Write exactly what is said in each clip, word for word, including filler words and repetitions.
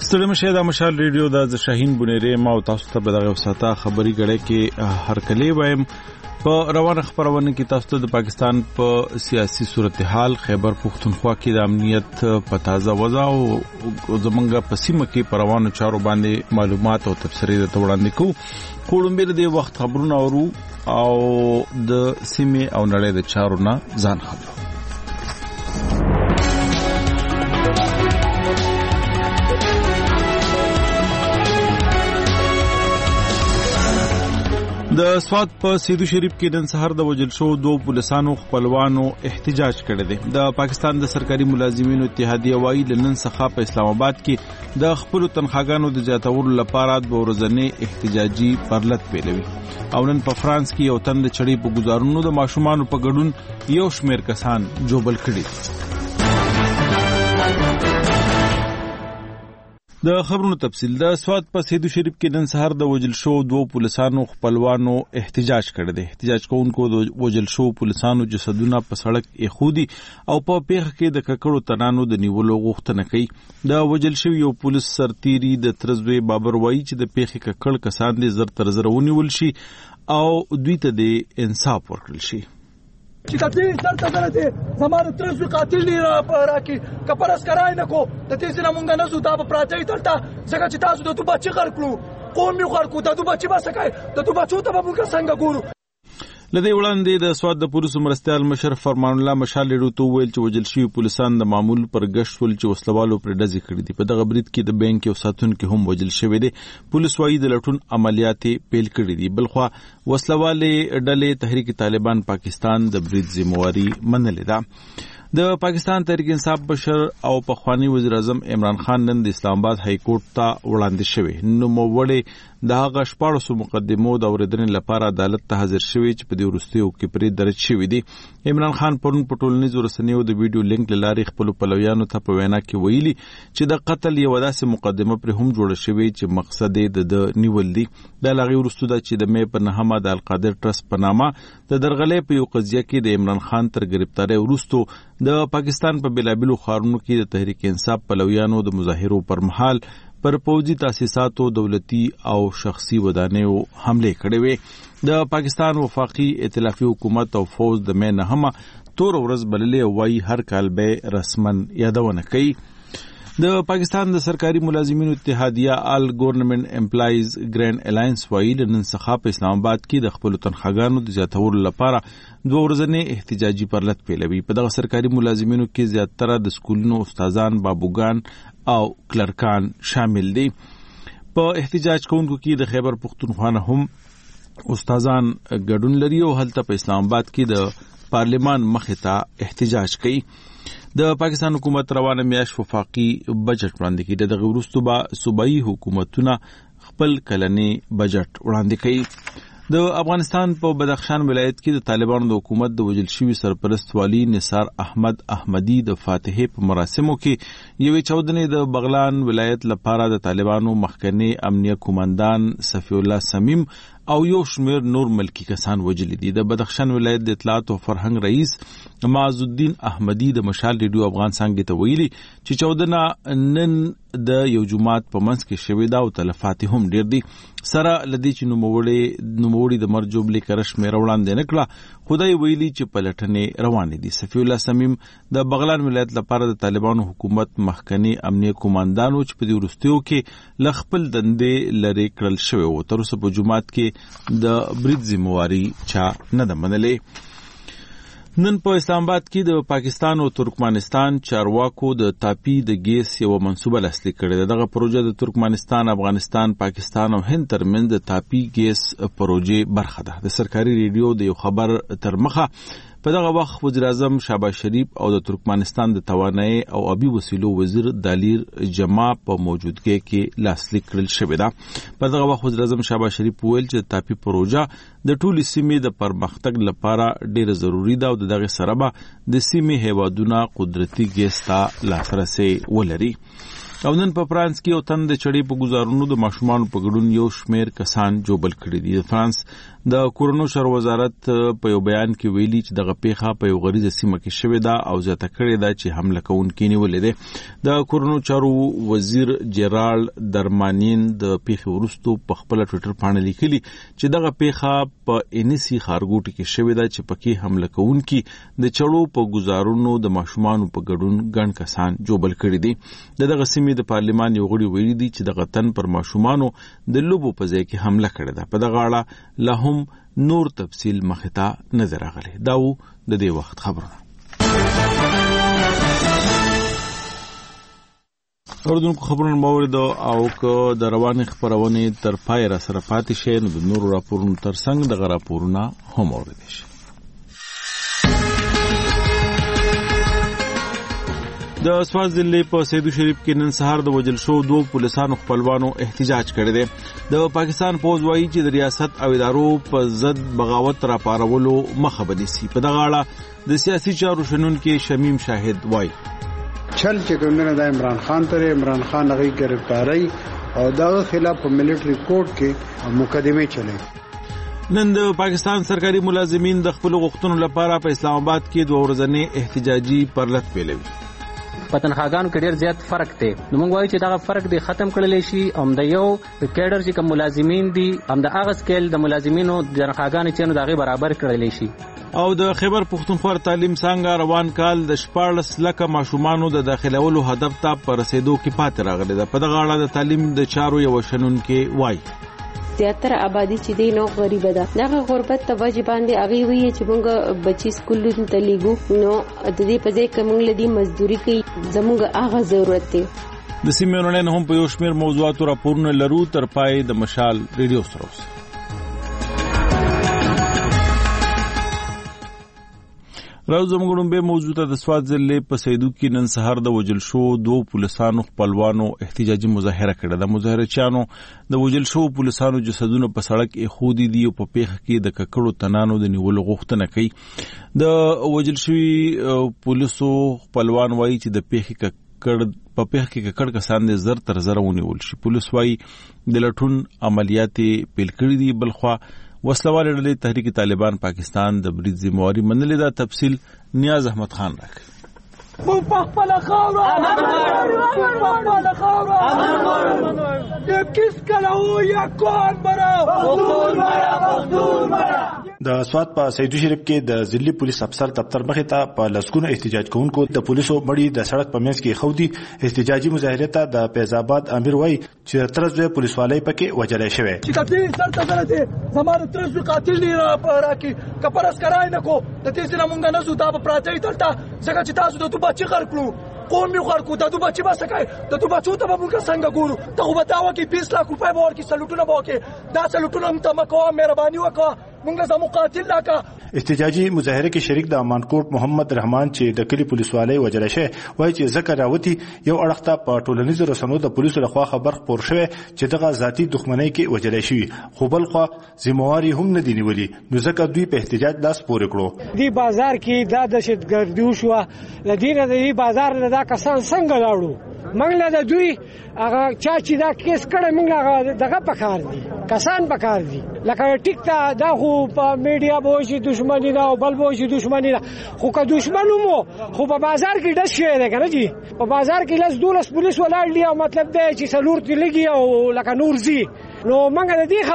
ستړي مشه د مشال ریډیو د شاهین بنيري ما او تاسو ته بدغه وساته خبري غړې کې هر کلی وایم په روانه خبرونه کې تاسو ته د پاکستان په سیاسي صورتحال خیبر پختونخوا کې د امنیت په تازه وضع او زمونږ په سیمه کې په روانو چارو باندې معلومات او تفسیري د وړاندې کوو کوړم به د وخت خبرونه اورو او د سیمه او نړۍ د چارو نه ځان خبرو. د سواد په سیدو شریف کې نن سحر د وجل شو دوه پولیسانو خپلوانو احتجاج کړی دی. د پاکستان د سرکاري ملازمینو اتحادیه وايي لنن څخه په اسلام آباد کې د خپل تنخواګانو د زیاتولو لپاره د ورځنی احتجاجي پرلط پیلوي او نن په فرانس کې یو تند چړې په گزارونو د ماشومان په ګډون یو شمیر کسان جوبل کړي. د خبرونو تفصیل د سواد په سیدو شریف کې نن سحر د وجل شو دوه پولیسانو خپلوانو احتجاج کړی دی. احتجاج کوونکو د وجل شو پولیسانو جسدونه په سړک ایخودي او په پیښه کې د ککړو تنانو د نیولو غوښتنه کوي. د وجل شو یو پولیس سرتیری د ترزوی بابر وایي چې د پیښې ککړ کسان دي زر تر زر ونیول شي او دوی ته د انصاف ورکړل شي. چې د دې سره ترته زماره ترزو قاتل دی راکی کپرس کرای نه کو د دې سره مونږ نه زو دا په پراځي ترته څنګه چې تاسو د تو بچی غر کړو قوم می غر کو د تو بچی باسکای د تو بچو ته مونږ څنګه ګورو. لدی وړاندې د سواد د پولیسو مرستیال مشر فرمان الله مشال لرو تو ویل چې وجل شي پولیسان د معمول پر غشت ول چې وسلوالو پر ډزې کړې دي. په دغه برید کې د بانک او ساتون کې هم وجل شوی دی. پولیس وايي د لټون عملیات پیل کړې دي. بلخوا وسلوالې ډلې تحریک طالبان پاکستان د برید ذمہواری منلې ده. د پاکستان تحریک انصاف بشر او پخوانی وزیر اعظم عمران خان نن د اسلام آباد های کورټ ته وړاندې شوی. نو موړې د هغه شپاړسو مقدمو د اوریدنې لپاره عدالت ته حاضر شوی چې په دې وروستیو کې پرې درج شوی دی. عمران خان پرون په ټولنیزو رسنیو د ویډیو لینک لارې خپل پلویانو ته په وینا کې ویلي چې د قتل یو داسې مقدمه پر هم جوړه شوی چې مقصد یې د نیول دی. د لاغي وروستو د چې د مې په نهمه د القادر ټرست په نامه د درغلې په یو قضیه کې د عمران خان تر گرفتاری وروستو د پاکستان په بلابلو خارونو کې د تحریک انصاف پلویانو د مظاهرو پر مهال پر پوځي تاسیساتو دولتي او شخصي ودانیو حمله کړې وې. د پاکستان وفاقي ائتلافي حکومت او فوج د مې نهمه تور ورځ بللې وای هر کال به رسمن یادونه کوي. د پاکستان د سرکاري ملازمینو اتحادیه آل ګورنمنت امپلایز ګرینډ الاینس وايي نن څخه په اسلام آباد کې د خپل تنخواګانو د زیاتولو لپاره دوه ورځنی احتجاجي پرلط پیلوي. په دغه سرکاري ملازمینو کې زیاتره د سکولونو استادان، بابوګان او کلرکان شامل دي. په احتجاج کوونکو کې د خیبر پختونخوا نه هم استادان ګډون لري او هلته په اسلام آباد کې د پارلیمان مخې ته احتجاج کوي. د پاکستان حکومت روانه میاشت وفاقي بجټ وړاندې کړي. دغه وروسته به صوبایي حکومتونه خپل کلنی بجټ وړاندې کوي. د افغانستان په بدخشان ولایت کې د طالبانو د حکومت د وجل شوی سرپرست والی نثار احمد احمدی د فاتحه په مراسمو کې یوې چودنې د بغلان ولایت لپاره د طالبانو مخکنی امنیه قومندان صفی الله سمیم او یو شمیر نور ملکی کسان وجل دي. د بدخشان ولایت د اطلاعات او فرهنګ رئیس معز الدین احمدی د مشال ریډیو افغان څنګه ته ویلي چې چودنه نن د یو جماعت په منځ کې شوی دا او تلفات هم ډیر دي. سره لدی چې نوموړي نوموړي د مرجوب لیکرش مې وړاندې نکړه خدای ویلي چې پلټنې روانې دي. صفی الله سمیم د بغلان ولایت لپاره د طالبانو حکومت مخکنی امنیه قومندانو چې په دې وروستیو کې ل خپل دندې لري کړل شوی و. تر اوسه په جماعت کې د برید ذمہواری چا نه ده منلې. نن په اسلام آباد کې د پاکستان او ترکمنستان چارواکو د تاپی د ګیس یو منصوبه لاسلیک کړې ده. دغه پروژه د ترکمنستان، افغانستان، پاکستان او هند ترمنځ د تاپی ګیس پروژې برخه ده. د سرکاري ریډیو د یو خبر تر مخه په دغه وخت وزیر اعظم شهباز شریف او د ترکمنستان د توانایي او آبي وسیلو وزیر دالیر جما په موجودګۍ کې لاسلیک کړل شوې ده. په دغه وخت وزیر اعظم شهباز شریف ویل چې تاپی پروژه د ټولې سیمې د پرمختګ لپاره ډېره ضروری ده او دغه سره به د سیمې هیوادونه قدرتي ګیس ته لاسرسي ولري. او نن په فرانس کې یو تن د چړې په گزارونو د ماشومان په ګډون یو شمیر کسان جوبل کړي دي. د فرانس د کورونو شر وزارت په یو بیان کې ویلي چې دغه پیښه په یو غریزه سیمه کې شوې ده او زیاته کړې ده چې حمله کوونکي نیولې ده. د کورونو چارو وزیر جرال درمانین د پیښې وروسته په خپل ټوئیټر باندې لیکلي چې دغه پیښه په انسی خارګوټي کې شوې ده چې پکې حمله کوونکي د چړو په گزارونو د ماشومان په ګډون ګڼ کسان جوبل کړي دي. دغه سیمې د پارلیمان یو غړي ویلي دي چې دغه تن پر ماشومانو د لوبو په ځای کې حمله کړې ده. په دغه اړه لا هم نور تفصیل مخې ته نه دی راغلی. دا و د دې وخت خبرونه. اوردونکو خبرونه مورد او که د روانې خبرونې تر پای را سره پاتې شي نو د نورو راپورونو ترڅنګ دغه راپورونه هم اوریدلی شي. د سوات ضلع په سیدو شریف کې نن سهار د وجل شو دوه پولیسانو خپلوانو احتجاج کړی دی. د پاکستان پوز وایي چې د ریاست او ادارو په ضد بغاوت را پارولو مخه بنیسي. په دغه اړه د سیاسي چارو شنونکي شمیم شاهد وایي چل چې کومنه د عمران خان تر عمران خان هغه گرفتاری او دغه خلاف په ملټری کورټ کې مقدمه چلے. نن د پاکستان سرکاري ملازمین د خپل غوښتنو لپاره په اسلام آباد کې دوه ورځنی احتجاجي پرلط پیلوي. په تنخواګانو کې ډیر زیات فرق دی. نو موږ وایو چې دا فرق دی ختم کړل شي. هم د یو کیډر چې کوم ملازمین دي هم د هغه سکیل د ملازمینو د تنخواګانو چې نو دغه برابر کړل شي. او د خیبر پختونخوا تعلیم څنګه روان کال د شپږ لکه ماشومانو د داخلولو هدف ته پر رسیدو کې پاتې راغلي ده. په دغه اړه د تعلیم د چارو یو شنونکي وایي زیاتره آبادی چې دی نو غریب ده. دغه غربت ته وجه باندې هغه وی چې موږ بچی سکولونو ته لیګو نو د دې په ځای کې موږ لدی مزدوري کوي زموږ هغه ضرورت دی. د سیمې نن هم په یو شمیر موضوعاتو راپورونه لرو. تر پای د مشال ریډیو سره اوسئ. راځو موږ به موضوع د سوات ضلع په سیدو کې نن سهار د وجل شو دوه پولیسانو خپلوانو احتجاجي مظاهره کړه. د مظاهره چانو د وجل شو پولیسانو جسدونه په سړک اخودي دي او په پیښه کې د ککړو تنانو د نیولو غوښتنه کوي. د وجل شوی پولیسو خپلوان وایي چې د پیښې ککړ په پیښه کې ککړ کسان د زر تر زر ونیول شي. پولیس وایي د لټون عملیات پیل کړي دي. بلخوا وسلواله ډلې تحریک طالبان پاکستان د برید ذمہواری منلې ده. تفصیل نیاز احمد خان راکړي. مو پخپل خاور پخپل خاور د کس کله و یا کون مرا مخدور مرا مخدور مرا. د سوات په سیدو شریف کې د ضلعي پولیس افسر دفتر مخې ته په لسګونو احتجاج کوونکو د پولیسو مړي د سړک په منځ کې خودي. احتجاجي مظاهره ته د فیض آباد امیر وایي چې ترځوي پولیسوالۍ پکې وجلې شوی. چې کتي سر ته درته زماره ترځوي قاتل دی را راکی کپرس کرای نه کو د دې سره مونږ نه زو دا په پراته تلتا څنګه چې تاسو د تو بچی خر کړو قوم می خر کو د تو بچی بس کای د تو بچو ته مونږ څنګه ګورو ته وبتاو کې بیس لک روپے ور کې سلوټونه بو کې دا سلوټونه هم ته مکو مهرباني وکړه مونږ زمو قاتل لاکا. احتجاجي مظاهره کې شریک د امانکوټ محمد رحمان چې د کلی پولیسوالۍ وجل شي وایي چې ذکر راوتی یو اړخته په ټولنیزو رسنیو د پولیسو لخوا خبر خپور شوی چې دغه ذاتی دښمنۍ کې وجل شي خو بل خو ذمہواری هم نه دی نیولي. نو ځکه دوی په احتجاج لاس پورې کړو. دی بازار کې دا دهشتګردي وشوه. لدینه د دې بازار نه دا کسان څنګه لاړو موږ له دوی هغه چا چې دا کیس کړه موږ هغه دغه پکار دي کسان پکار دي لکه ټیک تا دا خو په میډیا به شي دښمنی نه او بل به شي دښمنی نه خو که دښمنو مو خو په بازار کې ډس شي ده کنه جی په بازار کې لاس دولس پولیس ولاړ دي او مطلب دا چې سلور تی لګي او لکه نور زی نو موږ د دې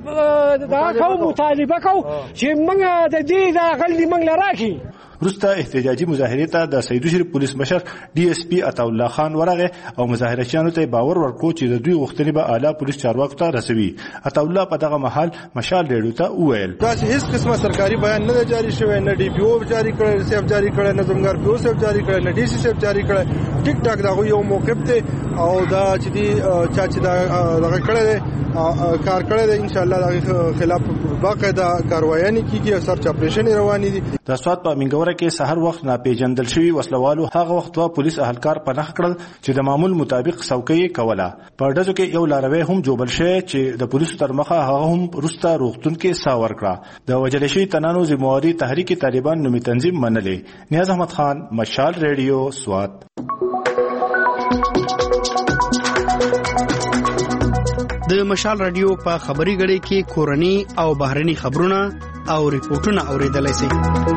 خبرې دا کوم مطالبه کوو چې موږ د دې دا غلطي موږ لراکي. وروسته احتجاجي مظاهره ته د سیدو شریف پولیس مشر ډي اس پی عطا الله خان ورغه او مظاهرچیانو ته باور ورکړو چې د دوی غوښتنې به اعلی پولیس چارواکو ته رسوي. عطا الله په دغه محل مشال ریډیو ته وویل دا چې هیڅ قسمه سرکاري بیان نه جاری شوی نه ډي پی او جاری کړی سیف جاری کړی نه زمګار پی او سیف جاری کړی نه ډي سی سیف جاری کړی. ټیک ټاک دا یو موقف دی او دا چې دی چا چې دا دغه کړی کار کړی دی ان شاء الله د خلاف باقاعده کاروایي کیږي او سرچ اپریشن روان دي. د سوات په منګوره کې سحر وخت ناپېژندل شوی وسلوالو هغه وخت وا پولیس اهلکار پناه کړل چې د معمول مطابق څوکۍ کوله. په ډزو کې یو لاروی هم جوبل شي چې د پولیسو تر مخه هغه هم روستا روغتون کې سا ورکړه. د وجل شي تنانو ذمہواری تحریک طالبان نومي تنظیم منلې. نیاز احمد خان مشال ریډیو سوات. د مشال رادیو په خبري غړي کې کورني او بهرني خبرونه او ریپورتونه اوریدلای شئ.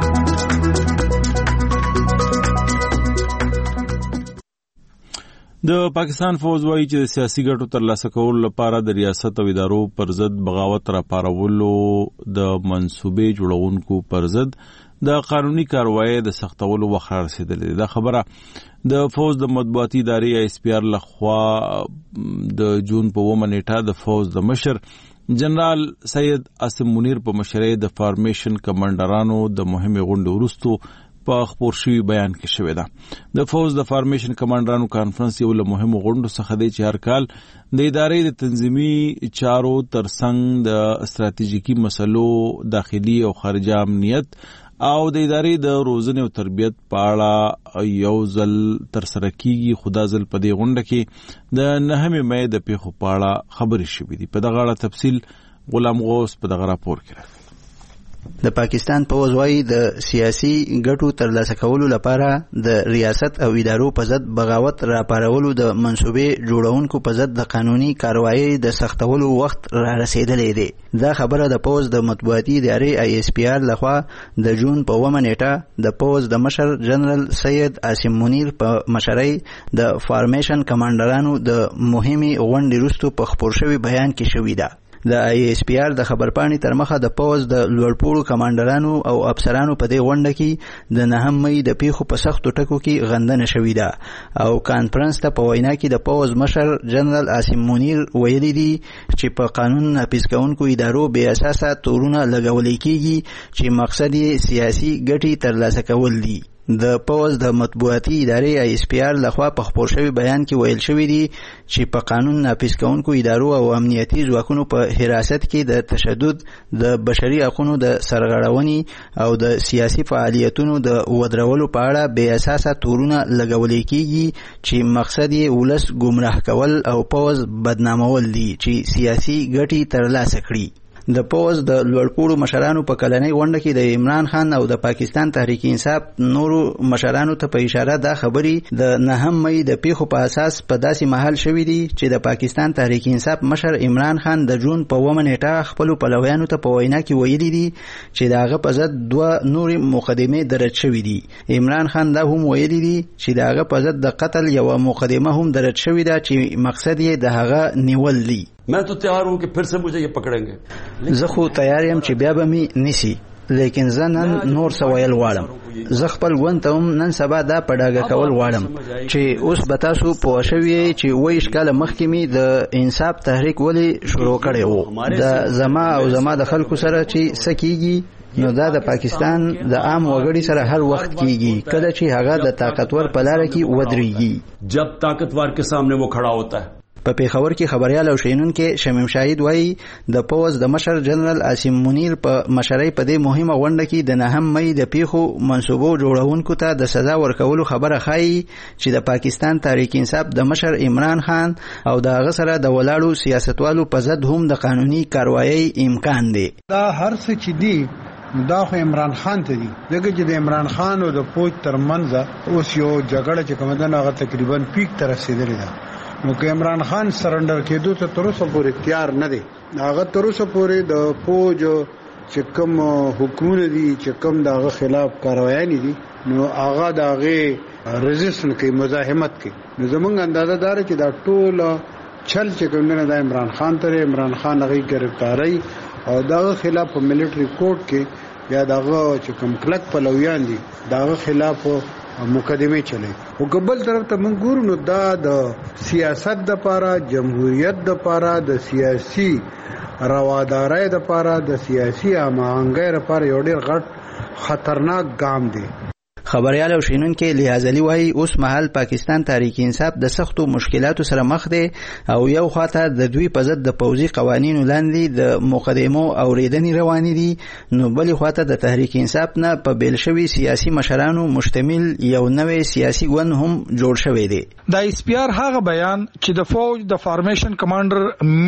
د پاکستان فوج وايي چې د سیاسي ګټو ترلاسه کولو لپاره د ریاست او ادارو پر ضد بغاوت راپارولو د منصوبې جوړونکو پر ضد د قانوني کاروایی د سختولو وخت رسیدلی. دا خبره د فوج د مطبوعاتي ادارې ایس پی آر لخوا د جون په اوومه نیټه د فوج د مشر جنرال سید عاصم منیر په مشرۍ د فارمیشن کمانډرانو د مهمې غونډې وروسته په خبر شوی بیان کې شوی ده. د فوج د فارمیشن کمانډرانو کانفرنس یو له مهمو غونډو څخه دی چې هر کال د ادارې د تنظیمي چارو ترڅنګ د استراتیژیکي مسلو داخلي او خارجي امنیت او د ادارې د روزنې او تربیت په اړه یو ځل ترسره کیږي. خو دا ځل په دې غونډه کې د نهمې مې د پیښو په اړه خبرې شوې دي. په دغه اړه تفصیل غلام غوث په دغه راپور کې راغلی. د پاکستان پوځ وايي د سیاسي ګټو ترلاسه کولو لپاره د ریاست او ادارو په ضد بغاوت راپارولو د منصوبې جوړونکو په ضد د قانوني کاروایی د سختولو وخت را رسیدلی دی. دا خبره د پوځ د مطبوعاتي ادارې آی ایس پی آر لخوا د جون په اوومه نیټه د پوځ د مشر جنرال سید عاصم منیر په مشرۍ د فارمیشن کمانډرانو د مهمې غونډې وروسته په خپور شوي بیان کې شوې ده. د آی ایس پی آر د خبرپاڼې تر مخه د پوځ د لوړپوړو کمانډرانو او افسرانو په دې غونډه کې د نهم مې د پیښو په سختو ټکو کې غندنه شوې ده او کانفرنس ته په وینا کې د پوځ مشر جنرال عاصم منیر ویلي دي چې په قانون نافذ کوونکو ادارو بې اساسه تورونه لګولې کېږي چې مقصد یې سیاسي ګټې ترلاسه کول دي. د پوځ د مطبوعاتي ادارې آی ایس پی آر لخوا په خپور شوی بیان کې ویل شوی دی چې په قانون نافذ کوونکو ادارو او امنیتي ځواکونو په حراست کې د تشدد، د بشري حقوقو د سرغړونې او د سیاسي فعالیتونو د ودرولو په اړه بې اساسه تورونه لګولې کېږي چې مقصد یې ولس ګمراه کول او پوځ بدنامول دي چې سیاسي ګټې ترلاسه کړي. د پوز د لوړپوړو مشرانو په کلنۍ غونډه کې د عمران خان او د پاکستان تحریک انصاف نورو مشرانو ته په اشاره دا خبرې د نهم مې د پیښو په اساس په داسې محل شوې دي چې د پاکستان تحریک انصاف مشر عمران خان د جون په اوومه نیټه خپل پلویانو ته په وینا کې ویلي دي چې داغه په ضد دوه نورې مقدمې درج شوې دي. عمران خان دا هم ویلي دي چې داغه په ضد د قتل یو مقدمه هم درج شوې ده چې مقصد یې د هغه نیول دي. मैं तो तैयार हूं कि फिर से मुझे ये पकड़ेंगे. زه خو تیار یم چې بیا به می نسی، لیکن زه نن نور څه ویل غواړم. زه خپل ګوند ته هم نن سبا دا په ډاګه کول غواړم چې اوس به تاسو پوه شوئ چې اوویشت کاله مخکې مې د انصاف تحریک ولې شروع کړی و. د زما او زما د خلکو سره چې څه کیږي نو دا د پاکستان د عام وګړي سره هر وخت کیږي کله چې هغه د طاقتور په لار کې ودرېږي. जब ताकतवर के सामने वो खड़ा होता है. په پیښور کې خبريال او شینونکو شمیم شاهد وایي د پوز د مشر جنرال عاصم منیر په مشرۍ په دې مهمه غونډه کې د نهم مې د پیښو منسوبو جوړونکو ته د سزا ورکولو خبره ښایي چې د پاکستان تحریک انصاف د مشر عمران خان او د هغه سره د ولاړو سیاستوالو په ضد هم د قانوني کاروایی امکان دی. دا هر څه چې دی دا خو عمران خان ته دی دغه چې د عمران خان او د پوج ترمنځ اوس یو جګړه چې کومه ده هغه تقریبا پیک ته رسیدلې ده. نو که عمران خان سرندر کېدو ته تر اوسه پورې اختیار نه دی. هغه تر اوسه پورې د فوج چې کوم حکومت دي چې کوم دغه خلاف کاروایي دي نو هغه دغه ريزیسټنس کوي، مزاحمت کوي. نو زمونږ اندازه دار چې دا ټول چل چې کوم نه د عمران خان ته عمران خان هغه گرفتاری او دغه خلاف په ملټری کورټ کې یا دغه چې کوم کلک پلویان دي دغه خلاف مقدمه چلی. او قبل طرف ته موږ ګورو نو دا د سیاست د پاره، جمهوریت د پاره، د سیاسي روادارۍ د پاره، د سیاسي امانګۍ لپاره یو ډېر غټ خطرناک ګام دی. خبريال او شینونکو لیازلی وایي اوس مهال پاکستان تحریک انصاف د سختو مشکلاتو سره مخ دی او یو خاطر د دوی په ضد د پوځي قوانینو لاندې د مقدمو اوریدنې روانې دي، نو بل خاطر د تحریک انصاف نه په بیل شوی سیاسي مشرانو مشتمل یو نوې سیاسي ګوند هم جوړ شوی دی. د ایس پی آر هغه بیان چې د فوج د فارمیشن کمانډر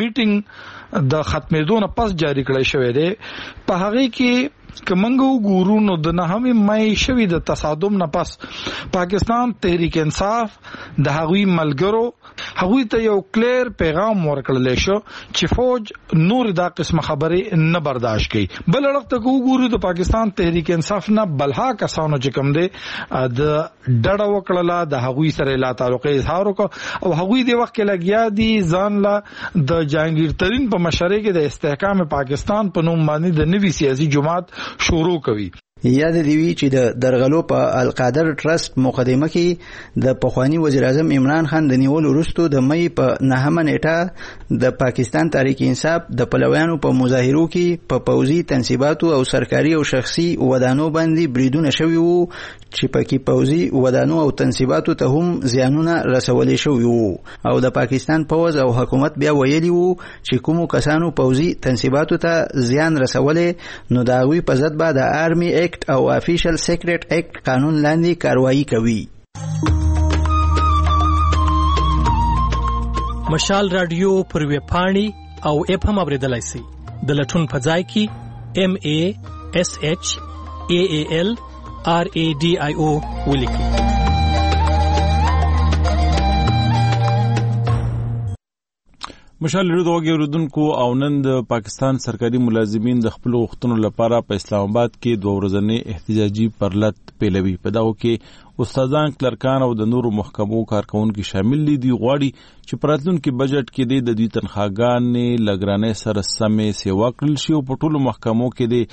میټینګ د ختمېدو نه پس جاری کړی شوی دی. په هغه کې کمنګو ګورو نو د نهمې مې شوی د تصادم نه پس پاکستان تحریک انصاف د هغوی ملګرو هغوی ته یو کلیر پیغام ورکړل شو چې فوج نور دا قسم خبرې نه برداشت کوي. بل اړخ ته وګورو د پاکستان تحریک انصاف نه بلها کسانو چې کوم دي د ډډه وکړه د هغوی سره لا تعلق اظهار وکړ او هغوی د وخت کې لګیا دي ځان لا د جهانگیر ترین په مشرۍ کې د استحکام پاکستان په نوم باندې د نوي سیاسي جماعت شروع کوي. یاد دی وی چې د درغلو په القادر ټرست مقدمه کې د پخوانی وزیر اعظم عمران خان د نیول وروسته د مې په نهمه نیټه د پاکستان تحریک انصاف د پلویانو په مظاهرو کې په پوځي تنصیباتو او سرکاري او شخصي ودانو باندې بریدونه شوي وو چې پکې پوځي ودانو او تنصیباتو ته هم زیانونه رسولې شوي وو او د پاکستان پوځ او حکومت بیا ویلي وو چې کومو کسانو پوځي تنصیباتو ته زیان رسولې نو د هغوی په ضد به د آرمي او افیشل سیکریټ ایکټ قانون لاندې کاروایی کوي. مشال رادیو پر ویب پاڼې او اپ هم اوریدلای شئ. د لټون په ځای کې ام ای اس ایچ ای ای ال آر ای ډي آی او ولیکئ. مشال رادیو د اوریدونکو او نن د پاکستان سرکاري ملازمین د خپل غوښتنو لپاره په اسلام آباد کې دوه ورځنی احتجاجي پرلط پیلوي. په دغه کې استادان، کلرکان او د نورو محکمو کارکونکو شامل دي. غواړي چې په راتلونکي بجټ کې د دوی تنخواګانې لګرانۍ سره سمې سیوا کړل شي او په ټولو محکمو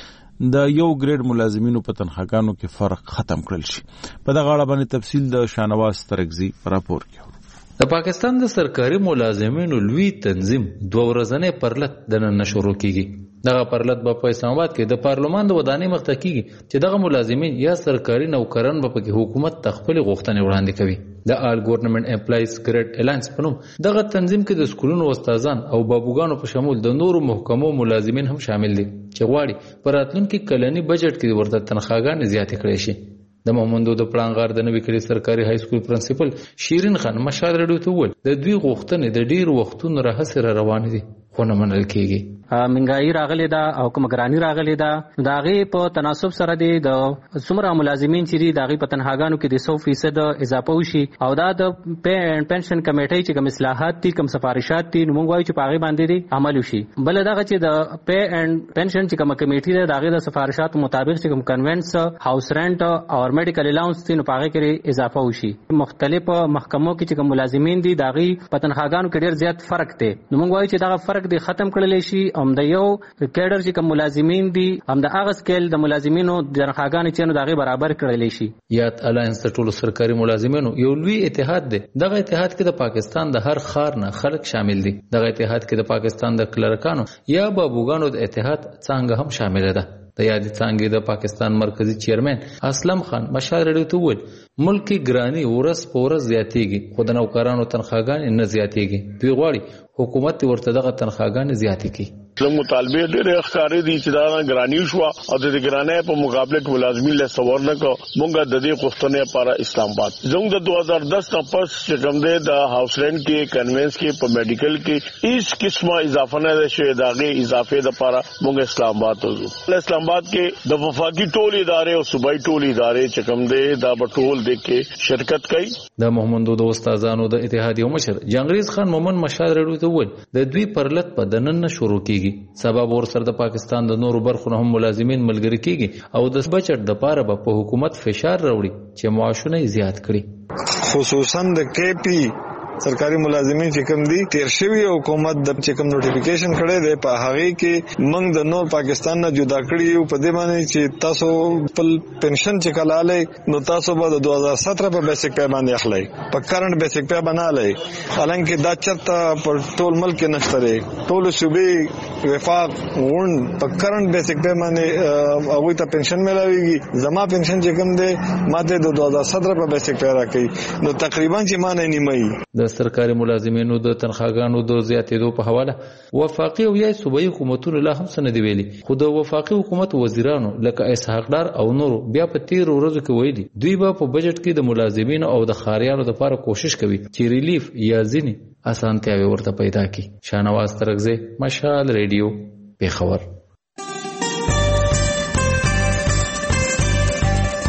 کې د یو ګریډ ملازمینو په تنخواګانو کې فرق ختم کړل شي. په دغه اړه باندې تفصیل د شاهنواز ترکزي راپور کې. د پاکستان د سرکاري ملازمینو لوی تنظیم دوه ورځنی پرلط د نن شروع کیږي. دغه پرلط به په اسلام آباد کې د پارلمان د ودانۍ مخ ته کیږي چې دغه ملازمین یا سرکاري نوکران به پکې حکومت ته خپل غوښتنې وړاندې کوي. د آل ګورنمنت امپلایز ګریډ الانس په نوم دغه تنظیم کې د سکولونو استادان او بابوګانو په شمول د نورو محکمو ملازمین هم شامل دي چې غواړي په راتلونکي کلني بجټ کې ورته تنخواګانې زیاتې کړي شي. د مومندو د پړانګار د نوي کلي سرکاري های سکول پرنسپل شیرین خان مشال رادیو ته وویل د دوی غوښتنې د ډیر وختونو راهیسې را روانې دي خو نه منل کېږي. منګایي راغلی ده او کوم ګرانی راغلی ده د هغې په تناسب سره دی د څومره ملازمین چې دي د هغې په تنخواګانو کې د سو فیصد اضافه وشي او دا د پے اینډ پنشن کمیټۍ چې کوم اصلاحات دي کوم سفارشات دي نو موږ وایو چې په هغې باندې دی عمل وشي. بله دغه چې د پے اینډ پنشن چې کومه کمیټي ده د هغې د سفارشاتو مطابق چې کوم کنوینټس هاوس رینټ او میډیکل الاونس دي نو په هغې کې اضافه وشي. مختلف محکمو کې چې کوم ملازمین دي د هغې په تنخواګانو کې ډېر زیات فرق دی نو موږ وایو چې دغه فرق دی ختم کړلی شي. هم د یو کیډر چې کوم ملازمین دي هم د هغه سکیل د ملازمینو د تنخواګانې چې نو د هغې برابر کړلی شي. یاد الاینس د ټولو سرکاري ملازمینو یو لوی اتحاد دی. دغه اتحاد کې د پاکستان د هر ښار نه خلک شامل دي. دغه اتحاد کې د پاکستان د کلرکانو یا بابوګانو د اتحاد څانګه هم شامل ده. د یادې څانګې د پاکستان مرکزی چیرمن اسلم خان مشال رادیو ته وویل ملکی ګرانی ورځ په ورځ زیاتېږي خو د نوکرانو تنخواګانې نه زیاتېږي. دوی غواړي حکومت ورته دغه تنخواګانې زیاتې کړي. زموږ مطالبه ډېرې ښکارې دي چې دا ګرانی شوه او د دې ګرانۍ په مقابله کې ملازمین له سور نه کو مونږ د دې غوښتنې لپاره اسلام آباد زموږ د دوه هزار دس نه پس چې کوم دی د هاوس رینټ کې کنوینس کې په میډیکل کې هیڅ قسمه اضافه نه شوې. د هغې اضافې لپاره مونږ اسلام آباد ته ځو. اسلام آباد کې د وفاقي ټول ادارې او صوبایي ټول ادارې چې کوم دی دا به ټول د کې شرکت کوي. د محمدو د استادانو د اتحاد یو مشر جنگریز خان مومن مشال رادیو ته وویل د دوی پرلط په دننه شروع کیږي. سبب ورسره د پاکستان د نورو برخو هم ملازمین ملګری کیږي او د بچت د پاره به په حکومت فشار راوړي چې معاشونه زیات کړي. خصوصا د کے پی سرکاري ملازمین چې کوم دي تیر شوی حکومت د چې کوم نوټیفیکیشن کړی دی په هغه کې موږ د نور پاکستان نه جدا کړی یو په دې باندې چې تاسو خپل پنشن چې کلاله نو تاسو به د دوه هزار سترہ په بیسیک پے باندې اخلي په کرنٹ بیسیک پے بنالای حالانکه دا چرته پر ټول ملک نشته لري. ټول صوبې وفاق ون په کرنٹ بیسیک پے باندې هغه ته پنشن ملاويږي. زما پنشن چې کوم دی ماته د دوه هزار سترہ په بیسیک پے راکړي نو تقریبا چې ما نه نیمه. د سرکاري ملازمینو د تنخواګانو د زیاتېدو په حواله وفاقي او یا صوبایي حکومتونو لا هم څه نه دی ویلي خو د وفاقي حکومت وزیرانو لکه اسحاق ډار او نورو بیا په تیرو ورځو کې ویلي دوی به په بجټ کې د ملازمینو او د ښاریانو لپاره کوشش کوي چې ریلیف یا ځینې اسانتیاوې ورته پیدا کړي. شاهنواز ترکزی مشال رادیو پیښور.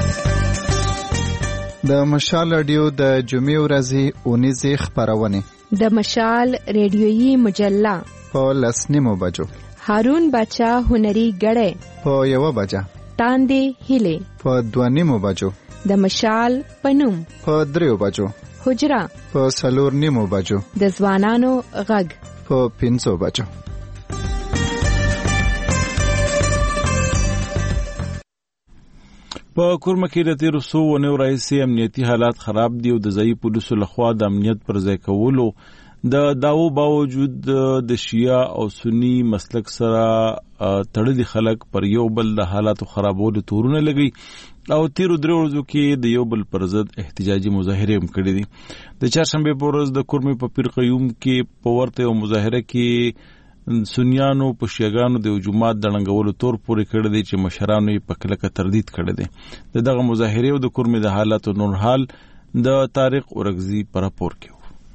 د مشال رادیو د جمعې ورځې اونیزې خپرونې د مشال ریډیویي مجله په لس نیمو بجو، هارون بچا هنري غړې په یوه بجه، تاندې هیلې په دوه نیمو بجو، د مشال پنوم په دریو بجو، حجره په څلور نیمو بجو، د ځوانانو غږ په پنځو بجو. په کورمه کې د تیرو څو ونیو راهیسې امنیتي حالات خراب دي او د ځایي پولیسو لخوا د امنیت پر ځای کولو د داو باوجود د شیعه او سنی مسلک سره تړلي خلک پر یو بل د حالاتو خرابولو تورونه لګي او تیرو درې ورځو کې د یو بل پر ضد احتجاجي مظاهره هم کړې دي. د چهارشنبه په ورځ د کورمه په پیر قیوم کې په ورته یو مظاهره کې سنیانو په شیعاګانو د جماعت د ړنګولو تور پورې کړی دی چې مشرانو یې په کلکه تردید کړی دی. د دغه مظاهرې او د کورمې د حالاتو نور حال د طارق اورګزي په راپور کې